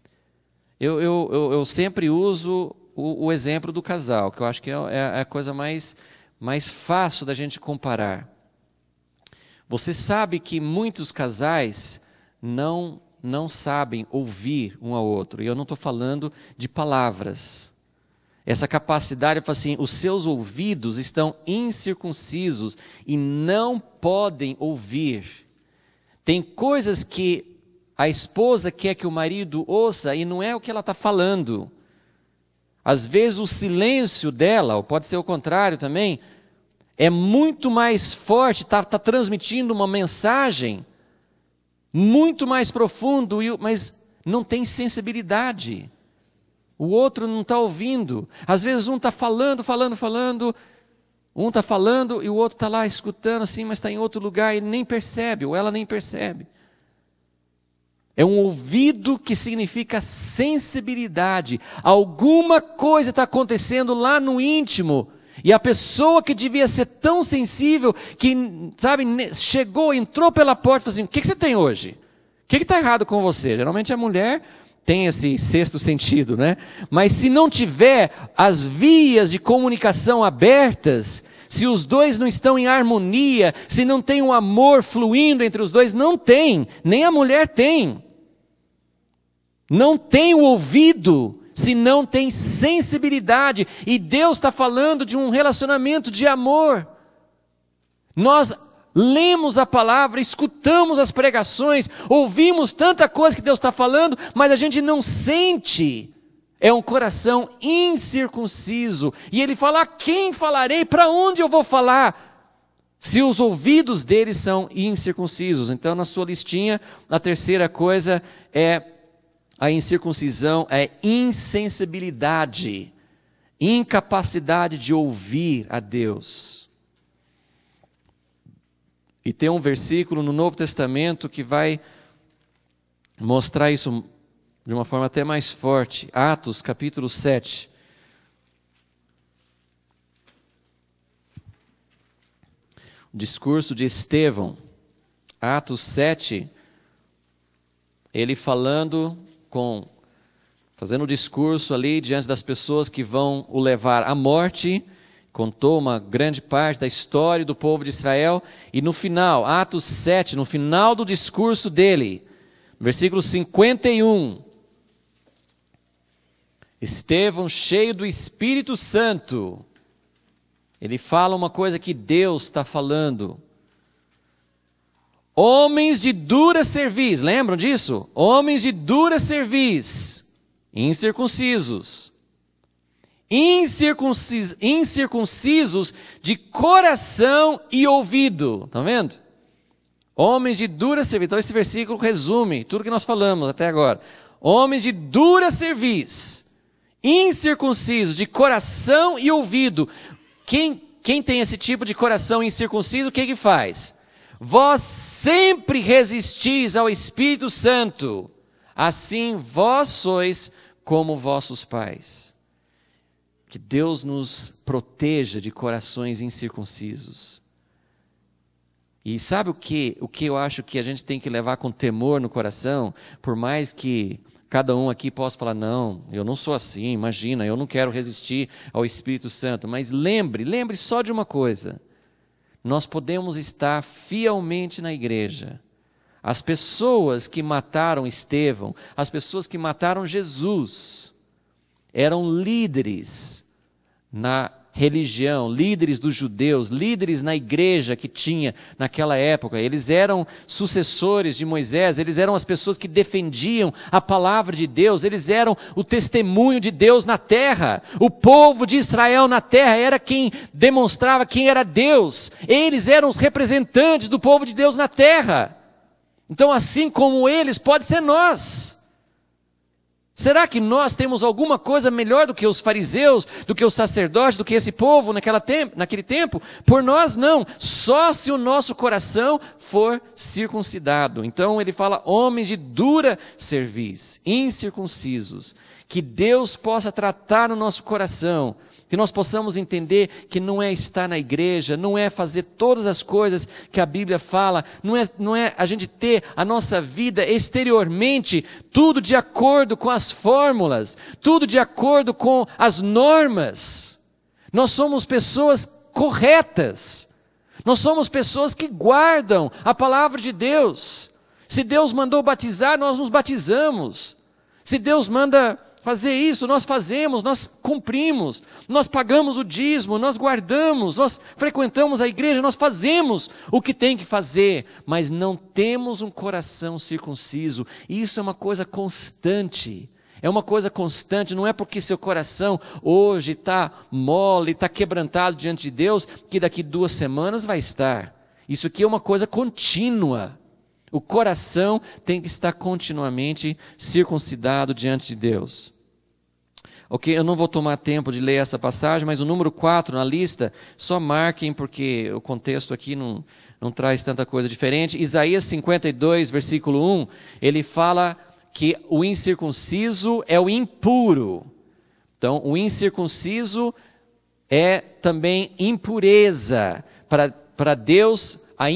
Eu sempre uso o exemplo do casal, que eu acho que é a coisa mais fácil da gente comparar. Você sabe que muitos casais não sabem ouvir um ao outro. E eu não estou falando de palavras. Essa capacidade, eu falo assim, os seus ouvidos estão incircuncisos e não podem ouvir. Tem coisas que a esposa quer que o marido ouça e não é o que ela está falando. Às vezes o silêncio dela, ou pode ser o contrário também, é muito mais forte, está transmitindo uma mensagem muito mais profundo, mas não tem sensibilidade. O outro não está ouvindo. Às vezes um está falando, um está falando e o outro está lá escutando assim, mas está em outro lugar e nem percebe, ou ela nem percebe. É um ouvido que significa sensibilidade. Alguma coisa está acontecendo lá no íntimo. E a pessoa que devia ser tão sensível, que, sabe, chegou, entrou pela porta e falou assim, o que você tem hoje? O que está errado com você? Geralmente a mulher tem esse sexto sentido, né? Mas se não tiver as vias de comunicação abertas, se os dois não estão em harmonia, se não tem um amor fluindo entre os dois, não tem, nem a mulher tem. Não tem o ouvido, se não tem sensibilidade. E Deus está falando de um relacionamento de amor. Nós lemos a palavra, escutamos as pregações, ouvimos tanta coisa que Deus está falando, mas a gente não sente. É um coração incircunciso. E ele fala: a quem falarei? Para onde eu vou falar? Se os ouvidos deles são incircuncisos. Então, na sua listinha, a terceira coisa é a incircuncisão, é insensibilidade, incapacidade de ouvir a Deus. E tem um versículo no Novo Testamento que vai mostrar isso de uma forma até mais forte. Atos, capítulo 7. O discurso de Estevão. Atos 7. Ele fazendo o discurso ali diante das pessoas que vão o levar à morte. Contou uma grande parte da história do povo de Israel. E no final, Atos 7, no final do discurso dele, versículo 51, Estevão, cheio do Espírito Santo, ele fala uma coisa que Deus está falando. Homens de dura cerviz, lembram disso? Homens de dura cerviz, incircuncisos. Incircuncisos de coração e ouvido. Estão vendo? Homens de dura cerviz. Então esse versículo resume tudo que nós falamos até agora. Homens de dura cerviz, incircuncisos de coração e ouvido. Quem tem esse tipo de coração incircunciso, o que faz? Vós sempre resistis ao Espírito Santo, assim vós sois como vossos pais. Que Deus nos proteja de corações incircuncisos. E sabe o que eu acho que a gente tem que levar com temor no coração? Por mais que cada um aqui possa falar: não, eu não sou assim, imagina, eu não quero resistir ao Espírito Santo. Mas lembre só de uma coisa: nós podemos estar fielmente na igreja. As pessoas que mataram Estevão, as pessoas que mataram Jesus, eram líderes na religião, líderes dos judeus, líderes na igreja que tinha naquela época. Eles eram sucessores de Moisés, eles eram as pessoas que defendiam a palavra de Deus, eles eram o testemunho de Deus na terra. O povo de Israel na terra era quem demonstrava quem era Deus. Eles eram os representantes do povo de Deus na terra. Então, assim como eles, pode ser nós. Será que nós temos alguma coisa melhor do que os fariseus, do que os sacerdotes, do que esse povo naquele tempo? Por nós não, só se o nosso coração for circuncidado. Então ele fala: homens de dura cerviz, incircuncisos, que Deus possa tratar no nosso coração, que nós possamos entender que não é estar na igreja, não é fazer todas as coisas que a Bíblia fala, não é a gente ter a nossa vida exteriormente, tudo de acordo com as fórmulas, tudo de acordo com as normas. Nós somos pessoas corretas, nós somos pessoas que guardam a palavra de Deus. Se Deus mandou batizar, nós nos batizamos. Se Deus manda fazer isso, nós fazemos, nós cumprimos, nós pagamos o dízimo, nós guardamos, nós frequentamos a igreja, nós fazemos o que tem que fazer, mas não temos um coração circunciso. Isso é uma coisa constante. É uma coisa constante, não é porque seu coração hoje está mole, está quebrantado diante de Deus, que daqui 2 semanas vai estar. Isso aqui é uma coisa contínua. O coração tem que estar continuamente circuncidado diante de Deus. Ok, eu não vou tomar tempo de ler essa passagem, mas o número 4 na lista, só marquem, porque o contexto aqui não traz tanta coisa diferente. Isaías 52, versículo 1, ele fala que o incircunciso é o impuro. Então, o incircunciso é também impureza. Para Deus,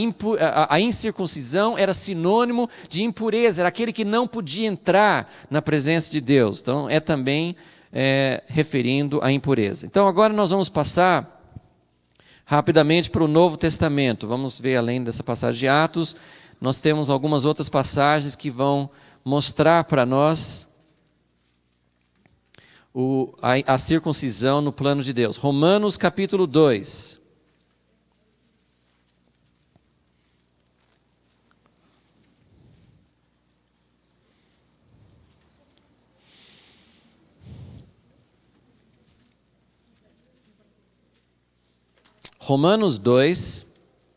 a incircuncisão era sinônimo de impureza, era aquele que não podia entrar na presença de Deus. Então, é também referindo à impureza. Então, agora nós vamos passar rapidamente para o Novo Testamento. Vamos ver, além dessa passagem de Atos, nós temos algumas outras passagens que vão mostrar para nós a circuncisão no plano de Deus. Romanos capítulo 2. Romanos 2.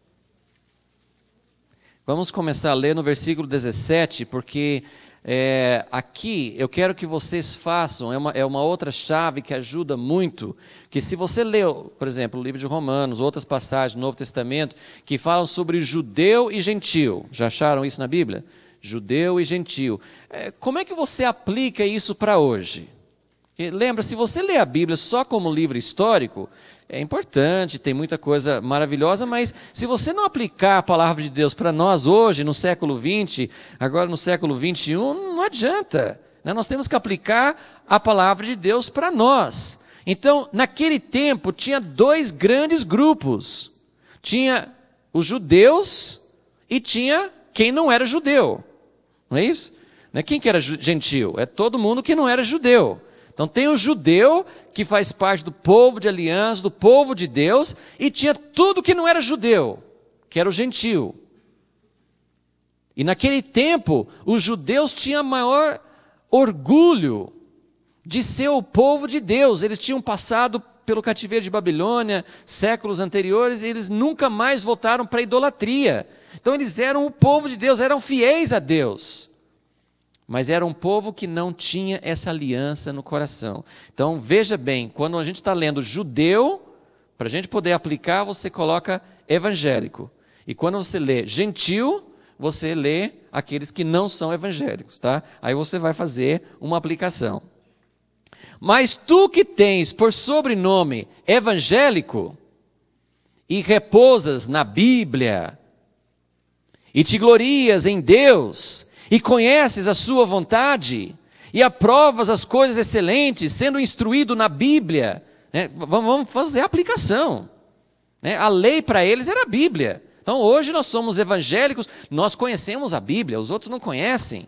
Vamos começar a ler no versículo 17, porque aqui eu quero que vocês façam, é uma outra chave que ajuda muito, que se você leu, por exemplo, o livro de Romanos, outras passagens do Novo Testamento, que falam sobre judeu e gentil, já acharam isso na Bíblia? Judeu e gentil. Como é que você aplica isso para hoje? Porque, lembra, se você lê a Bíblia só como livro histórico, é importante, tem muita coisa maravilhosa, mas se você não aplicar a palavra de Deus para nós hoje, no século XX, agora no século XXI, não adianta. Né? Nós temos que aplicar a palavra de Deus para nós. Então, naquele tempo, tinha dois grandes grupos. Tinha os judeus e tinha quem não era judeu. Não é isso? Não é quem que era gentil? É todo mundo que não era judeu. Então tem o judeu, que faz parte do povo de aliança, do povo de Deus, e tinha tudo que não era judeu, que era o gentil. E naquele tempo, os judeus tinham maior orgulho de ser o povo de Deus. Eles tinham passado pelo cativeiro de Babilônia, séculos anteriores, e eles nunca mais voltaram para a idolatria. Então eles eram o povo de Deus, eram fiéis a Deus. Mas era um povo que não tinha essa aliança no coração. Então, veja bem, quando a gente está lendo judeu, para a gente poder aplicar, você coloca evangélico. E quando você lê gentil, você lê aqueles que não são evangélicos, tá? Aí você vai fazer uma aplicação. Mas tu que tens por sobrenome evangélico, e repousas na Bíblia, e te glorias em Deus, e conheces a sua vontade, e aprovas as coisas excelentes, sendo instruído na Bíblia, né? Vamos fazer a aplicação, né? A lei para eles era a Bíblia. Então hoje nós somos evangélicos, nós conhecemos a Bíblia, os outros não conhecem.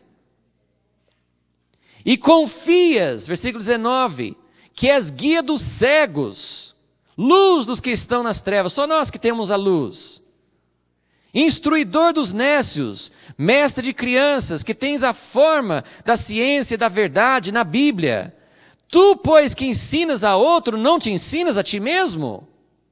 E confias, versículo 19, que és guia dos cegos, luz dos que estão nas trevas, só nós que temos a luz. Instruidor dos nécios, mestre de crianças, que tens a forma da ciência e da verdade na Bíblia. Tu, pois, que ensinas a outro, não te ensinas a ti mesmo?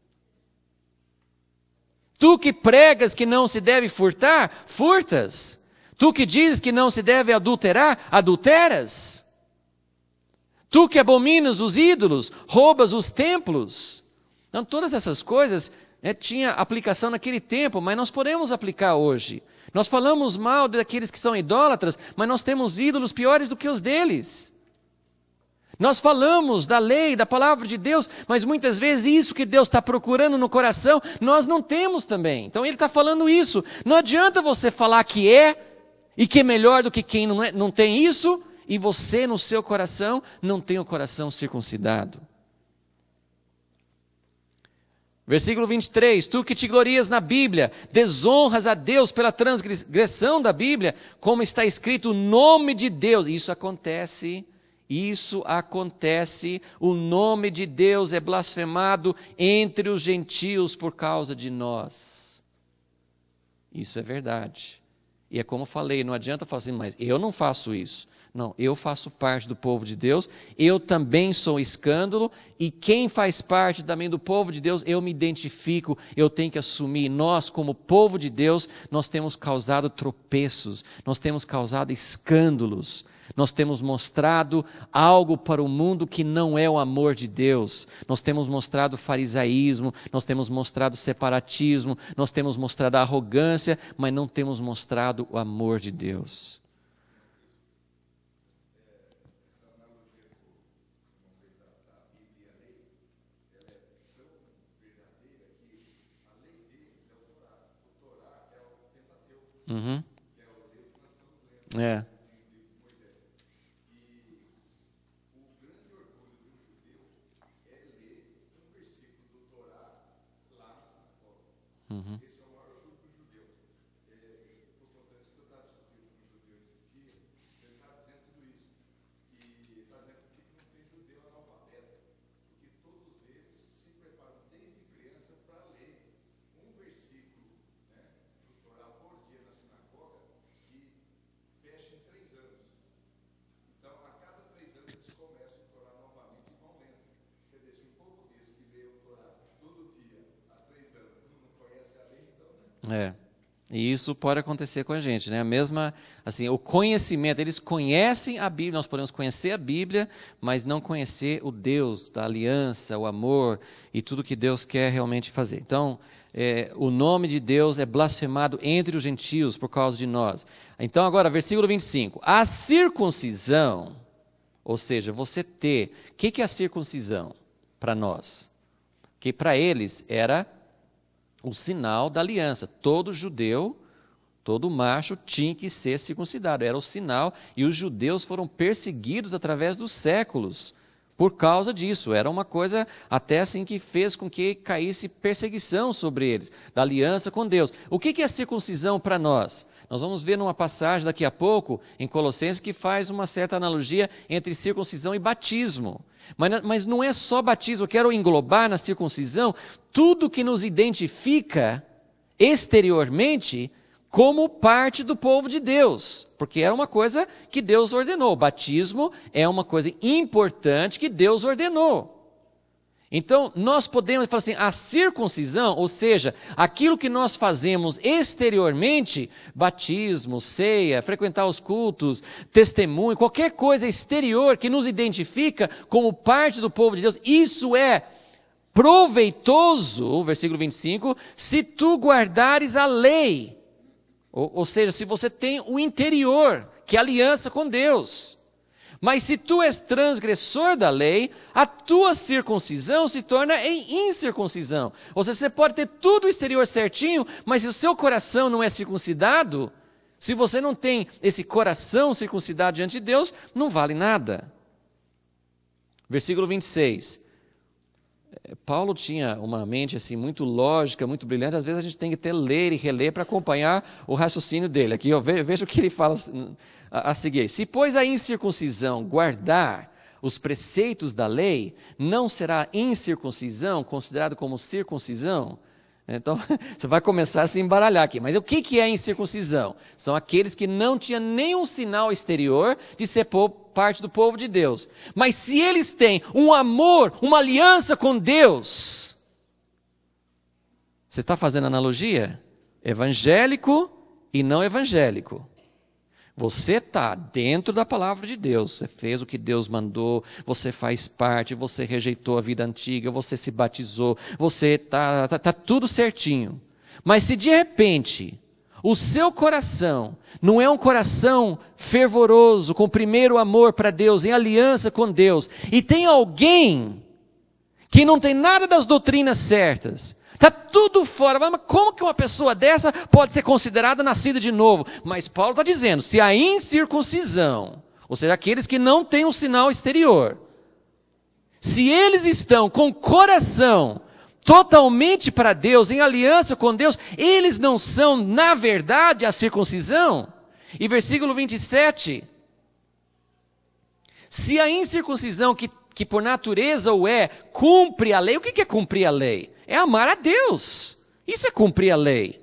Tu que pregas que não se deve furtar, furtas. Tu que dizes que não se deve adulterar, adulteras. Tu que abominas os ídolos, roubas os templos. Então, todas essas coisas tinha aplicação naquele tempo, mas nós podemos aplicar hoje. Nós falamos mal daqueles que são idólatras, mas nós temos ídolos piores do que os deles. Nós falamos da lei, da palavra de Deus, mas muitas vezes isso que Deus está procurando no coração, nós não temos também. Então Ele está falando isso. Não adianta você falar que é, e que é melhor do que quem não tem isso, e você no seu coração não tem o coração circuncidado. Versículo 23, tu que te glorias na Bíblia, desonras a Deus pela transgressão da Bíblia, como está escrito o nome de Deus. Isso acontece, o nome de Deus é blasfemado entre os gentios por causa de nós. Isso é verdade. E é como eu falei, não adianta falar assim, mas eu não faço isso. Não, eu faço parte do povo de Deus, eu também sou escândalo, e quem faz parte também do povo de Deus, eu me identifico, eu tenho que assumir. Nós, como povo de Deus, nós temos causado tropeços, nós temos causado escândalos, nós temos mostrado algo para o mundo que não é o amor de Deus, nós temos mostrado farisaísmo, nós temos mostrado separatismo, nós temos mostrado arrogância, mas não temos mostrado o amor de Deus. Uhum. É. Uhum. E isso pode acontecer com a gente, né? A mesma, assim, o conhecimento, eles conhecem a Bíblia, nós podemos conhecer a Bíblia, mas não conhecer o Deus da aliança, o amor e tudo que Deus quer realmente fazer. Então, o nome de Deus é blasfemado entre os gentios por causa de nós. Então, agora, versículo 25. A circuncisão, ou seja, você ter... O que é a circuncisão para nós? Que para eles era o sinal da aliança. Todo judeu, todo macho tinha que ser circuncidado. Era o sinal, e os judeus foram perseguidos através dos séculos por causa disso. Era uma coisa até assim que fez com que caísse perseguição sobre eles, da aliança com Deus. O que é a circuncisão para nós? Nós vamos ver numa passagem daqui a pouco, em Colossenses, que faz uma certa analogia entre circuncisão e batismo. Mas não é só batismo, eu quero englobar na circuncisão tudo que nos identifica exteriormente como parte do povo de Deus, porque era uma coisa que Deus ordenou. O batismo é uma coisa importante que Deus ordenou. Então, nós podemos falar assim, a circuncisão, ou seja, aquilo que nós fazemos exteriormente, batismo, ceia, frequentar os cultos, testemunho, qualquer coisa exterior que nos identifica como parte do povo de Deus, isso é proveitoso, versículo 25, se tu guardares a lei. Ou seja, se você tem o interior, que é a aliança com Deus. Mas se tu és transgressor da lei, a tua circuncisão se torna em incircuncisão. Ou seja, você pode ter tudo o exterior certinho, mas se o seu coração não é circuncidado, se você não tem esse coração circuncidado diante de Deus, não vale nada. Versículo 26. Paulo tinha uma mente assim muito lógica, muito brilhante. Às vezes a gente tem que até ler e reler para acompanhar o raciocínio dele. Aqui, veja o que ele fala a seguir. Se, pois, a incircuncisão guardar os preceitos da lei, não será incircuncisão considerado como circuncisão? Então, você vai começar a se embaralhar aqui. Mas o que é incircuncisão? São aqueles que não tinham nenhum sinal exterior de ser parte do povo de Deus. Mas se eles têm um amor, uma aliança com Deus, você está fazendo analogia? Evangélico e não evangélico. Você está dentro da palavra de Deus, você fez o que Deus mandou, você faz parte, você rejeitou a vida antiga, você se batizou, você está tudo certinho. Mas se de repente o seu coração não é um coração fervoroso, com primeiro amor para Deus, em aliança com Deus, e tem alguém que não tem nada das doutrinas certas, está tudo fora, mas como que uma pessoa dessa pode ser considerada nascida de novo? Mas Paulo está dizendo, se a incircuncisão, ou seja, aqueles que não têm um sinal exterior, se eles estão com o coração totalmente para Deus, em aliança com Deus, eles não são, na verdade, a circuncisão. E versículo 27, se a incircuncisão que por natureza o é, cumpre a lei, o que é cumprir a lei? É amar a Deus, isso é cumprir a lei.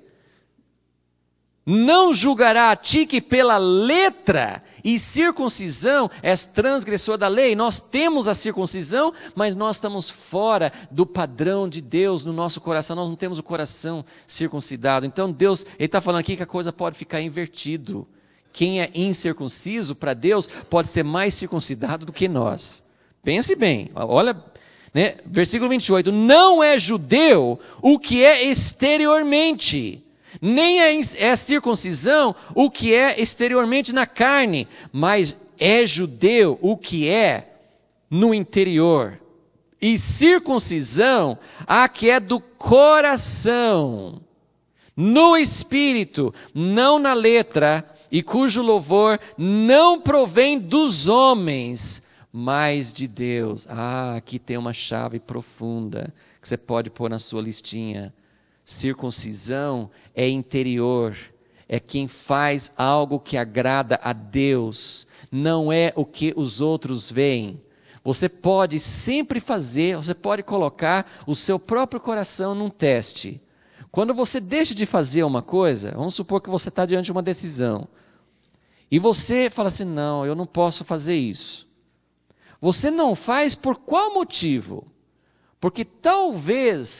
Não julgará a ti que pela letra e circuncisão és transgressor da lei. Nós temos a circuncisão, mas nós estamos fora do padrão de Deus no nosso coração. Nós não temos o coração circuncidado. Então Deus, Ele está falando aqui que a coisa pode ficar invertido. Quem é incircunciso para Deus pode ser mais circuncidado do que nós. Pense bem, olha, né? Versículo 28, não é judeu o que é exteriormente, nem é circuncisão o que é exteriormente na carne, mas é judeu o que é no interior, e circuncisão a que é do coração, no espírito, não na letra, e cujo louvor não provém dos homens, mas de Deus. Aqui tem uma chave profunda que você pode pôr na sua listinha. Circuncisão é interior, é quem faz algo que agrada a Deus, não é o que os outros veem. Você pode sempre fazer, você pode colocar o seu próprio coração num teste. Quando você deixa de fazer uma coisa, vamos supor que você está diante de uma decisão, e você fala assim, não, eu não posso fazer isso. Você não faz por qual motivo? Porque talvez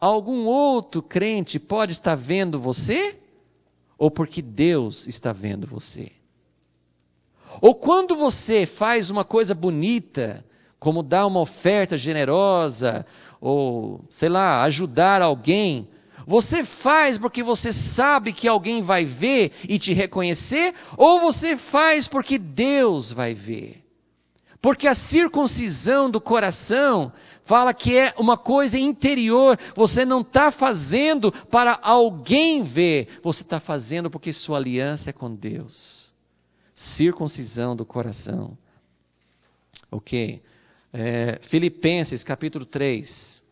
algum outro crente pode estar vendo você? Ou porque Deus está vendo você? Ou quando você faz uma coisa bonita, como dar uma oferta generosa, ou, sei lá, ajudar alguém, você faz porque você sabe que alguém vai ver e te reconhecer, ou você faz porque Deus vai ver? Porque a circuncisão do coração fala que é uma coisa interior, você não está fazendo para alguém ver, você está fazendo porque sua aliança é com Deus. Circuncisão do coração. Ok. Filipenses capítulo 3.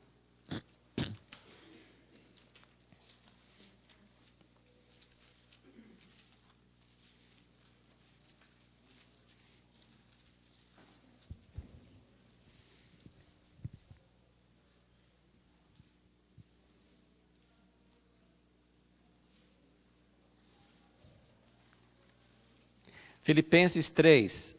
Filipenses 3.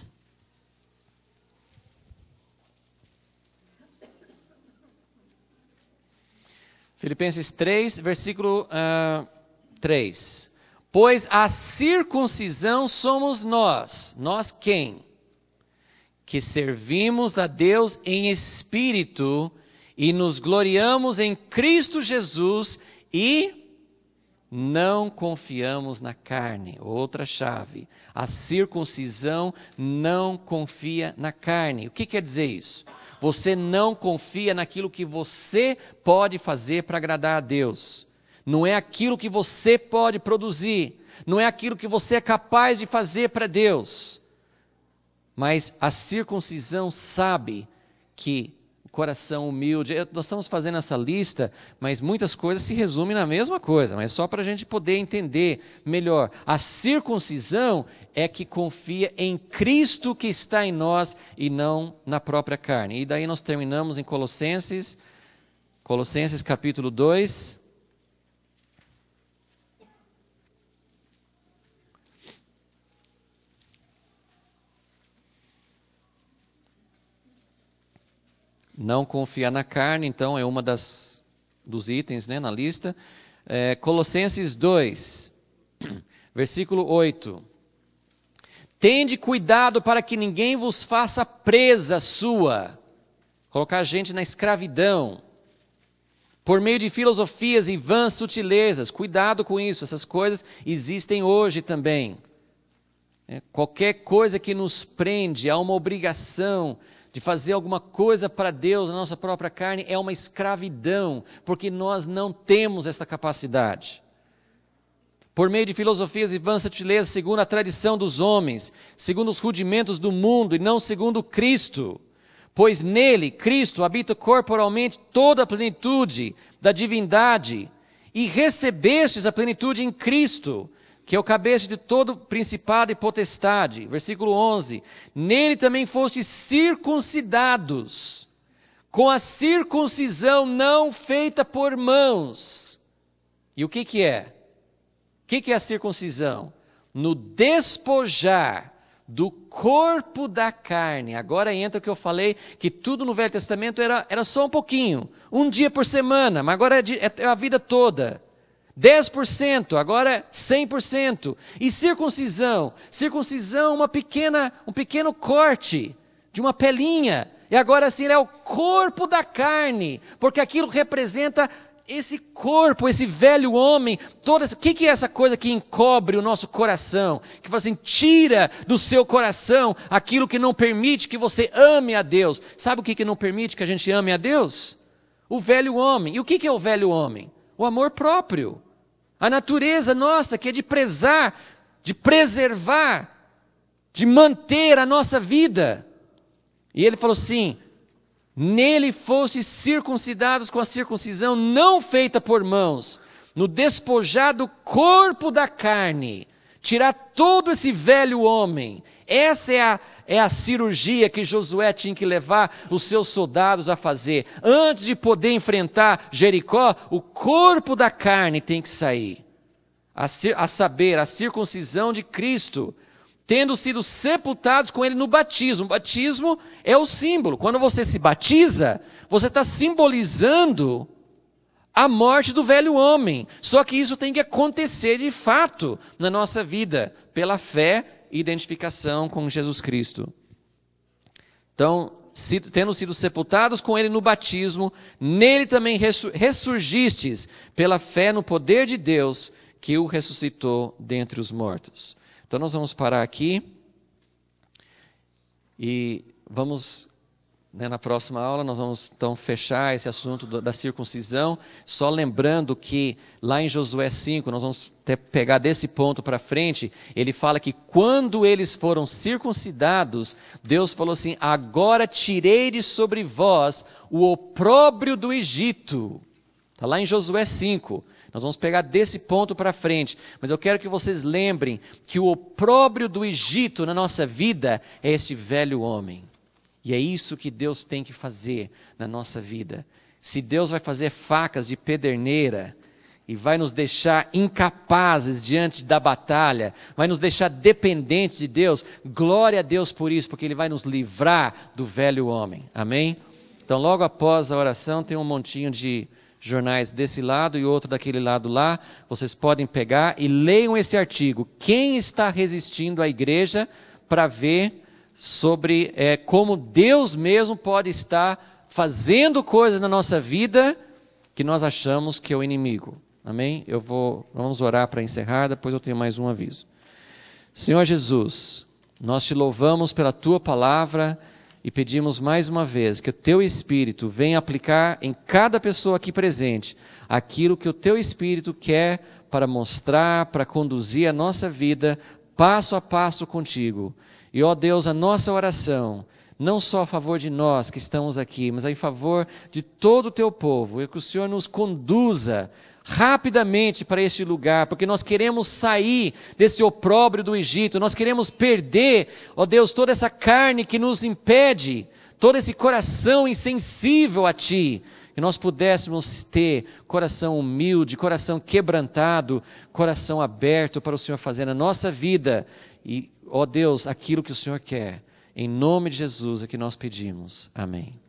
Filipenses 3, versículo 3. Pois a circuncisão somos nós. Nós quem? Que servimos a Deus em espírito e nos gloriamos em Cristo Jesus e não confiamos na carne. Outra chave. A circuncisão não confia na carne. O que quer dizer isso? Você não confia naquilo que você pode fazer para agradar a Deus. Não é aquilo que você pode produzir. Não é aquilo que você é capaz de fazer para Deus. Mas a circuncisão sabe que o coração humilde... Nós estamos fazendo essa lista, mas muitas coisas se resumem na mesma coisa. Mas só para a gente poder entender melhor. A circuncisão é que confia em Cristo que está em nós e não na própria carne. E daí nós terminamos em Colossenses capítulo 2. Não confiar na carne, então, é uma dos itens, né, na lista. Colossenses 2, versículo 8. Tende cuidado para que ninguém vos faça presa sua, colocar a gente na escravidão, por meio de filosofias e vãs sutilezas. Cuidado com isso, essas coisas existem hoje também. Qualquer coisa que nos prende a uma obrigação de fazer alguma coisa para Deus na nossa própria carne é uma escravidão, porque nós não temos esta capacidade. Por meio de filosofias e vãs sutilezas, segundo a tradição dos homens, segundo os rudimentos do mundo e não segundo Cristo. Pois nele, Cristo, habita corporalmente toda a plenitude da divindade, e recebestes a plenitude em Cristo, que é o cabeça de todo principado e potestade. Versículo 11. Nele também fostes circuncidados, com a circuncisão não feita por mãos. E o que é? O que é a circuncisão? No despojar do corpo da carne. Agora entra o que eu falei, que tudo no Velho Testamento era só um pouquinho. Um dia por semana, mas agora é a vida toda. 10%, agora 100%. E circuncisão? Circuncisão, um pequeno corte de uma pelinha. E agora assim, é o corpo da carne, porque aquilo representa esse corpo, esse velho homem. O que é essa coisa que encobre o nosso coração? Que fala assim, tira do seu coração aquilo que não permite que você ame a Deus. Sabe o que não permite que a gente ame a Deus? O velho homem. E o que é o velho homem? O amor próprio. A natureza nossa, que é de prezar, de preservar, de manter a nossa vida. E ele falou assim, nele fostes circuncidados com a circuncisão não feita por mãos, no despojar do corpo da carne, tirar todo esse velho homem. Essa é a cirurgia que Josué tinha que levar os seus soldados a fazer. Antes de poder enfrentar Jericó, o corpo da carne tem que sair. A saber, a circuncisão de Cristo, tendo sido sepultados com ele no batismo. O batismo é o símbolo. Quando você se batiza, você está simbolizando a morte do velho homem. Só que isso tem que acontecer de fato na nossa vida, pela fé e identificação com Jesus Cristo. Então, tendo sido sepultados com ele no batismo, nele também ressurgistes pela fé no poder de Deus que o ressuscitou dentre os mortos. Então nós vamos parar aqui e vamos, na próxima aula, nós vamos então fechar esse assunto da circuncisão, só lembrando que lá em Josué 5, nós vamos pegar desse ponto para frente, ele fala que quando eles foram circuncidados, Deus falou assim: agora tirei de sobre vós o opróbrio do Egito. Está lá em Josué 5. Nós vamos pegar desse ponto para frente, mas eu quero que vocês lembrem que o opróbrio do Egito na nossa vida é esse velho homem. E é isso que Deus tem que fazer na nossa vida. Se Deus vai fazer facas de pederneira e vai nos deixar incapazes diante da batalha, vai nos deixar dependentes de Deus, glória a Deus por isso, porque Ele vai nos livrar do velho homem. Amém? Então, logo após a oração, tem um montinho de jornais desse lado e outro daquele lado lá. Vocês podem pegar e leiam esse artigo. Quem está resistindo à igreja, para ver sobre como Deus mesmo pode estar fazendo coisas na nossa vida que nós achamos que é o inimigo. Amém? Vamos orar para encerrar, depois eu tenho mais um aviso. Senhor Jesus, nós te louvamos pela tua palavra e pedimos mais uma vez que o teu Espírito venha aplicar em cada pessoa aqui presente aquilo que o teu Espírito quer para mostrar, para conduzir a nossa vida passo a passo contigo. E, ó Deus, a nossa oração, não só a favor de nós que estamos aqui, mas em favor de todo o teu povo, é que o Senhor nos conduza rapidamente para este lugar, porque nós queremos sair desse opróbrio do Egito, nós queremos perder, ó Deus, toda essa carne que nos impede, todo esse coração insensível a Ti, que nós pudéssemos ter coração humilde, coração quebrantado, coração aberto para o Senhor fazer na nossa vida, e, ó Deus, aquilo que o Senhor quer, em nome de Jesus é que nós pedimos, amém.